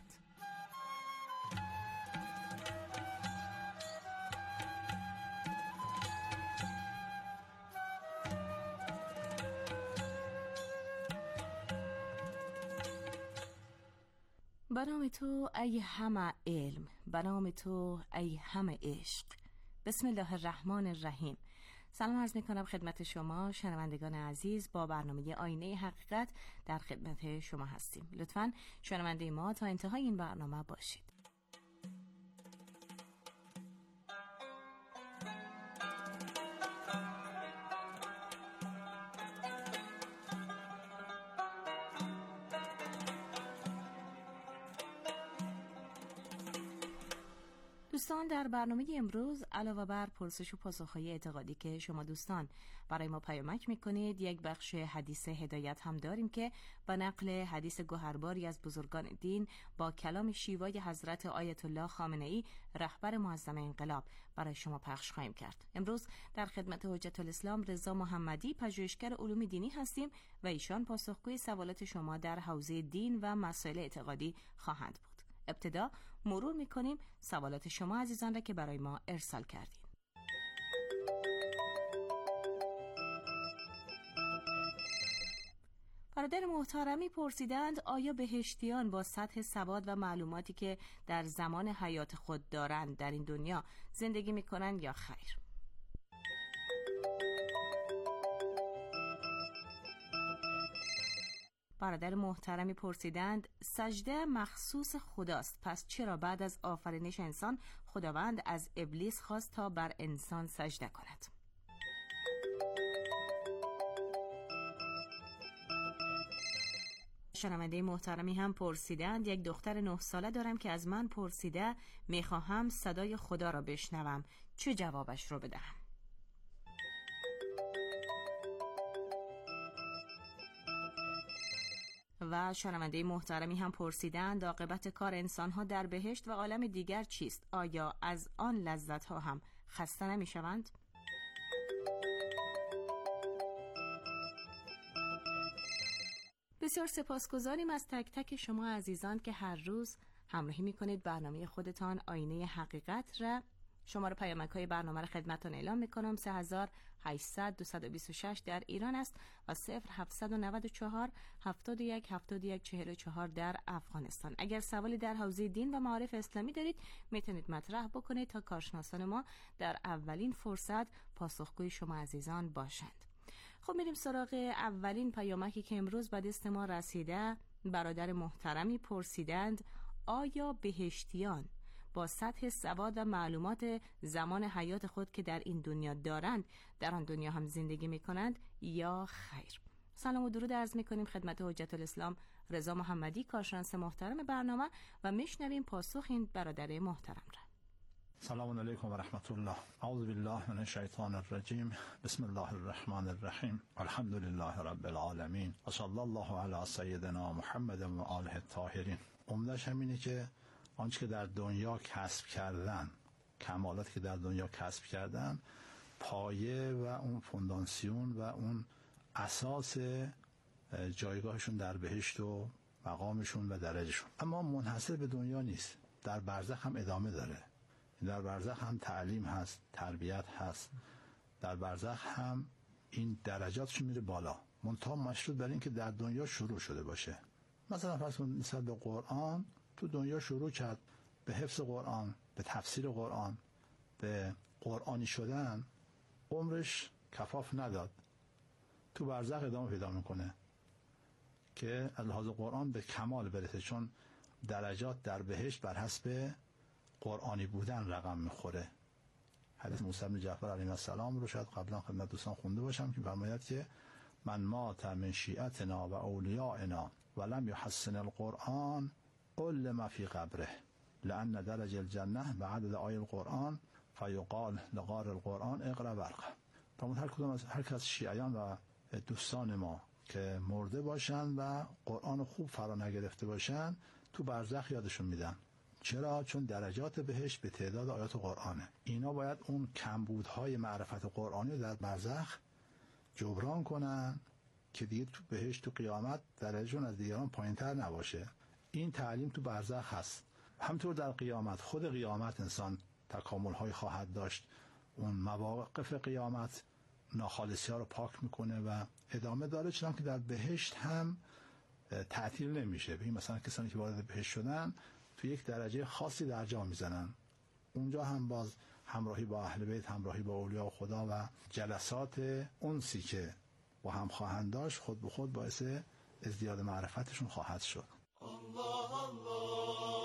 S21: به نام تو ای همه علم، به نام تو ای همه عشق. بسم الله الرحمن الرحیم. سلام عرض می کنم خدمت شما شنوندگان عزیز. با برنامه آینه حقیقت در خدمت شما هستیم. لطفاً شنونده ما تا انتهای این برنامه باشید. دوستان، در برنامه امروز علاوه بر پرسش و پاسخ‌های اعتقادی که شما دوستان برای ما پیامک میکنید، یک بخش حدیث هدایت هم داریم که با نقل حدیث گوهرباری از بزرگان دین با کلام شیوای حضرت آیت الله خامنه‌ای رهبر معظم انقلاب برای شما پخش خواهیم کرد. امروز در خدمت حجت الاسلام رضا محمدی، پژوهشگر علوم دینی هستیم و ایشان پاسخگوی سوالات شما در حوزه دین و مسائل اعتقادی خواهند بود. ابتدا مرور میکنیم سوالات شما عزیزان را که برای ما ارسال کردین. برادر محترمی پرسیدند آیا بهشتیان با سطح سواد و معلوماتی که در زمان حیات خود دارند در این دنیا زندگی میکنند یا خیر؟ برادر محترمی پرسیدند سجده مخصوص خداست، پس چرا بعد از آفرینش انسان خداوند از ابلیس خواست تا بر انسان سجده کند؟ شنونده محترمی هم پرسیدند یک دختر نه ساله دارم که از من پرسیده میخواهم صدای خدا را بشنوم، چه جوابش رو بدهم؟ و شنونده محترمی هم پرسیدند عاقبت کار انسان‌ها در بهشت و عالم دیگر چیست؟ آیا از آن لذت‌ها هم خسته نمی‌شوند؟ بسیار سپاسگزاریم از تک تک شما عزیزان که هر روز همراهی می‌کنید برنامه خودتان آینه حقیقت را. شماره پیامک‌های برنامه را خدمتتان اعلام می‌کنم. سه هزار و هشتصد دویست و بیست و شش در ایران است و صفر هفتصد و نود و چهار هفتاد و یک هفتاد و یک چهل و چهار در افغانستان. اگر سوالی در حوزه دین و معارف اسلامی دارید میتونید مطرح بکنید تا کارشناسان ما در اولین فرصت پاسخگوی شما عزیزان باشند. خب میریم سراغ اولین پیامکی که امروز به دست ما رسیده. برادر محترمی پرسیدند آیا بهشتیان با سطح سواد و معلومات زمان حیات خود که در این دنیا دارند در آن دنیا هم زندگی میکنند یا خیر؟ سلام و درود عرض میکنیم خدمت حجت الاسلام رضا محمدی، کارشناس محترم برنامه، و میشنویم پاسخ این برادر محترم را.
S22: سلام علیکم و رحمت الله. اعوذ بالله من الشیطان الرجیم. بسم الله الرحمن الرحیم. الحمد لله رب العالمین و صلی الله علی سیدنا محمد و آله الطاهرین. عمدش همینه که آنچه که در دنیا کسب کردن، کمالاتی که در دنیا کسب کردن، پایه و اون فونداسیون و اون اساس جایگاهشون در بهشت و مقامشون و درجهشون. اما منحصر به دنیا نیست، در برزخ هم ادامه داره. در برزخ هم تعلیم هست، تربیت هست، در برزخ هم این درجاتش میره بالا، منتها مشروط بر این که در دنیا شروع شده باشه. مثلا فرض کن نسبت به قرآن تو دنیا شروع کرد به حفظ قرآن، به تفسیر قرآن، به قرآنی شدن، عمرش کفاف نداد، تو برزخ ادامه پیدا میکنه که لحاظ قرآن به کمال برسه، چون درجات در بهشت بر حسب قرآنی بودن رقم میخوره. حدیث موسی بن جعفر علیه السلام رو شاید قبلا خدمت دوستان خونده باشم که فرماید که من مات من شیعتنا و اولیائنا ولم یحسن القرآن علم فی قبره لأن درج الجنه بعدد آیه القرآن فیقال لغار القرآن اقرأ ورقه. فرمود هر کدوم از هر کس شیعیان و دوستان ما که مرده باشن و قرآن خوب فرا نگرفته باشن، تو برزخ یادشون میدن. چرا؟ چون درجات بهشت به تعداد آیات قرآنه. اینا باید اون کمبودهای معرفت قرآنی رو در برزخ جبران کنن که دیگه تو بهشت تو قیامت درجهشون از دیگران پایینتر نباشه. این تعلیم تو برزخ هست. همطور در قیامت، خود قیامت انسان تکامل‌های خواهد داشت. اون مواقف قیامت ناخالصی ها رو پاک میکنه و ادامه داره، چون که در بهشت هم تعطیل نمیشه. ببین مثلا کسانی که وارد بهشت شدن تو یک درجه خاصی درجا میزنن، اونجا هم باز همراهی با اهل بیت، همراهی با اولیاء خدا و جلسات انسی که با هم خواهند داشت خود به خود باعث ازدیاد معرفتشون خواهد شد. الله الله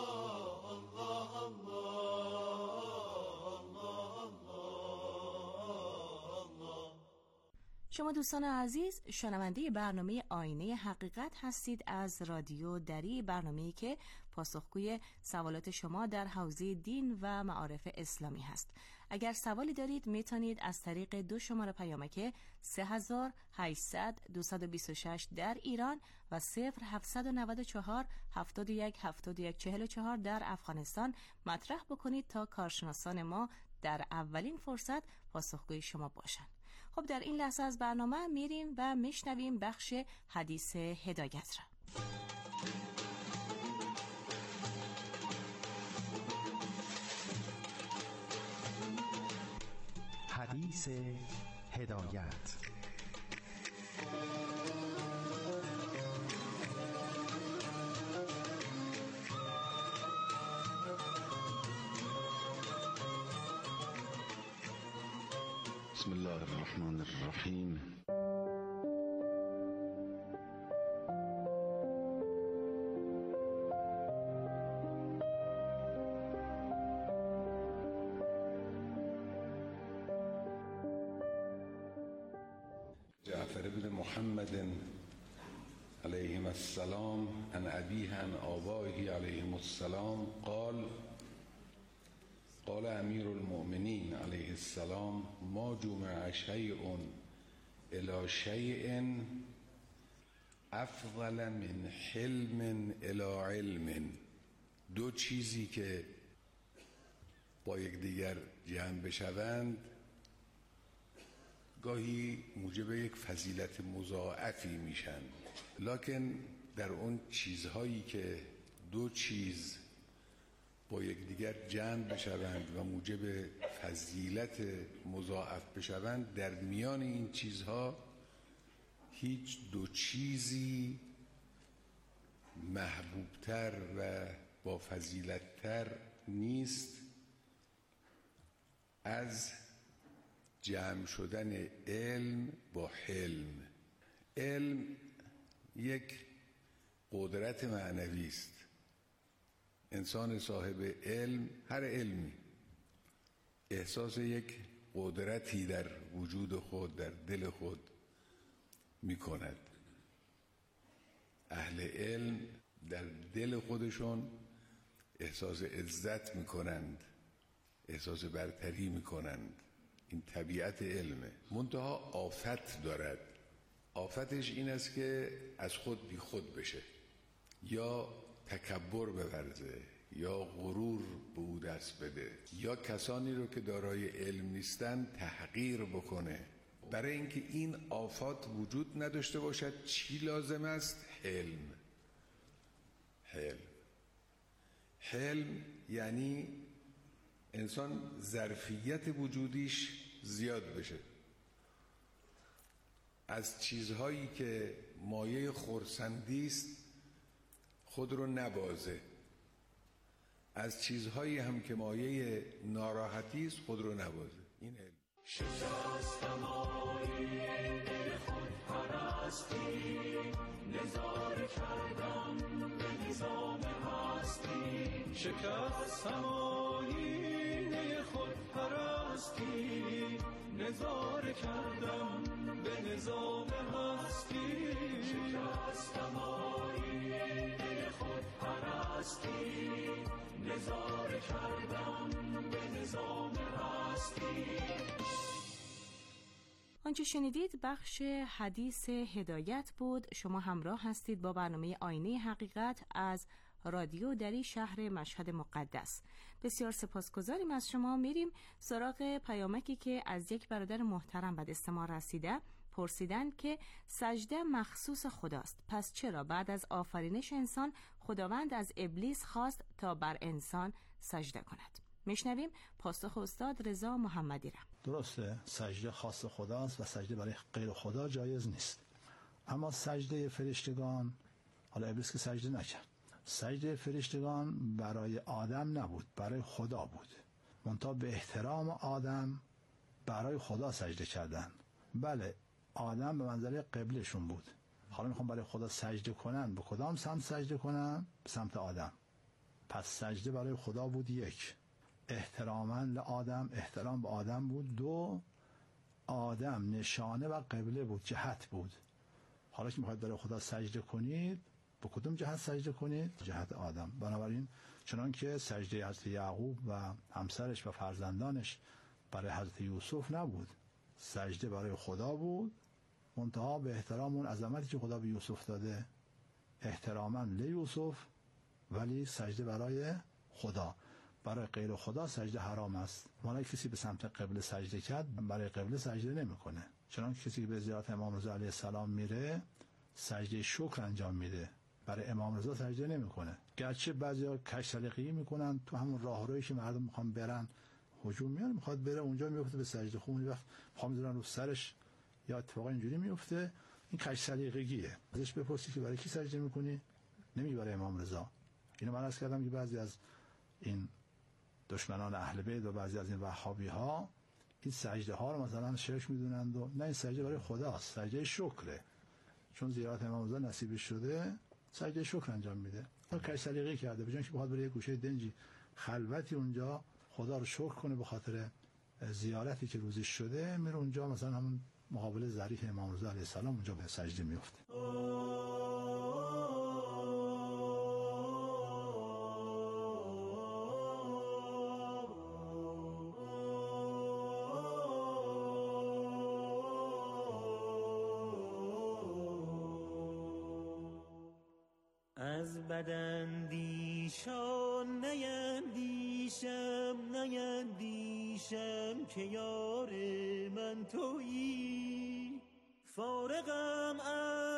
S21: شما دوستان عزیز شنونده برنامه آینه حقیقت هستید از رادیو دری، برنامه‌ای که پاسخگوی سوالات شما در حوزه دین و معارف اسلامی هست. اگر سوالی دارید میتونید از طریق دو شماره پیامک سه هزار و هشتصد دویست و بیست و شش در ایران و صفر هفتصد و نود و چهار هفتاد و یک هفتاد و یک چهل و چهار در افغانستان مطرح بکنید تا کارشناسان ما در اولین فرصت پاسخگوی شما باشند. خب در این لحظه از برنامه میریم و میشنویم بخش حدیث هدایت را.
S20: حدیث هدایت.
S7: بسم الله الرحمن الرحیم.
S1: جعفر بن محمد علیهم السلام عن ابیه عن آبائه علیهم السلام قال قال امیر المؤمنین علیه السلام ما جمع شیء الی شیء افضل من حلم الی علم. دو چیزی که با یکدیگر جمع بشوند گاهی موجب یک فضیلت مضاعفی میشن، لکن در اون چیزهایی که دو چیز با یکدیگر جمع بشوند و موجب فضیلت مضاعف بشوند، در میان این چیزها هیچ دو چیزی محبوبتر و با فضیلتتر نیست از جمع شدن علم با حلم. علم یک قدرت معنوی است. انسان صاحب علم، هر علمی، احساس یک قدرتی در وجود خود، در دل خود می کند. اهل علم در دل خودشون احساس عزت می کنند، احساس برتری می کنند. این طبیعت علمه. منتها آفت دارد. آفتش این است که از خود بی خود بشه، یا تکبر بورزه، یا غرور به او دست بده یا کسانی رو که دارای علم نیستن تحقیر بکنه. برای اینکه این آفات وجود نداشته باشد چی لازم است؟ حلم. حلم حلم یعنی انسان ظرفیت وجودیش زیاد بشه، از چیزهایی که مایه خرسندی است خود رو نبازه، از چیزهایی هم که مایه ناراحتی است خود رو نبازه. این علم.
S2: شکستم آیین خود پرستی، نظاره کردم به نظام هستی. شکستم آیین خود پرستی، نظاره کردم به نظام هستی. شکستم آیین خود پرستی، نظاره کردم به نظام هستی.
S21: آنچه شنیدید بخش حدیث هدایت بود. شما همراه هستید با برنامه آینه حقیقت از رادیو دری شهر مشهد مقدس. بسیار سپاسگزاریم از شما. میریم سراغ پیامکی که از یک برادر محترم به دست ما رسیده. پرسیدن که سجده مخصوص خداست، پس چرا بعد از آفرینش انسان خداوند از ابلیس خواست تا بر انسان سجده کند؟ میشنویم پاسخ استاد رضا محمدی را.
S22: درسته، سجده خاص خداست و سجده برای غیر خدا جایز نیست. اما سجده فرشتگان، حالا ابلیس که سجده نکرد، سجده فرشتگان برای آدم نبود، برای خدا بود. منتها به احترام آدم برای خدا سجده کردن. بله، آدم به منزله قبلشون بود. حالا میخوام برای خدا سجده کنن، به کدام سمت سجده کنن؟ به سمت آدم. پس سجده برای خدا بود. یک، احتراما لآدم، احترام به آدم بود. دو، آدم نشانه و قبله بود، جهت بود. حالا که میخواید برای خدا سجده کنید، به کدوم جهت سجده کنید؟ جهت آدم. بنابراین چنان که سجده حضرت یعقوب و همسرش و فرزندانش برای حضرت یوسف نبود، سجده برای خدا بود، منتها به احترام اون عظمتی که خدا به یوسف داده، احتراما لیوسف، ولی سجده برای خدا. برای غیر خدا سجده حرام است. مالا کسی به سمت قبله سجده کرد، برای قبله سجده نمیکنه. چنانکه کسی که به زیارت امام رضا علیه السلام میره سجده شکر انجام میده، برای امام رضا سجده نمیکنه. گرچه بعضیا کج سلیقه‌ای میکنن، تو همون راهرویی که مردم میخوان برن هجوم میاد، میخواد بره اونجا میفته به سجده. خب اون وقت پا میذارن رو سرش یا اتفاقا اینجوری میفته. این کج سلیقگیه. ازش بپرسی که برای کی سجده میکنی؟ نمیگه برای امام رضا. اینو من عرض کردم که بعضی از این دشمنان اهل بیت و بعضی از این وهابی ها این سجده ها رو مثلا شرک میدونند و نه، این سجده برای خداست، سجده شکره. چون زیارت امام رضا نصیبش شده سجده شکر انجام میده. اون کج سلیقه‌ای کرده، بجای که بخواد بره یه گوشه دنجی خلوتی اونجا خدا رو شکر کنه به خاطر زیارتی که روزش شده، میره اونجا مثلا همون مقابل ظریف امام رضا علیه السلام اونجا به سجده میفته.
S2: از بداندیشان نیندیشم نیندیشم که یار من تویی، فارغم از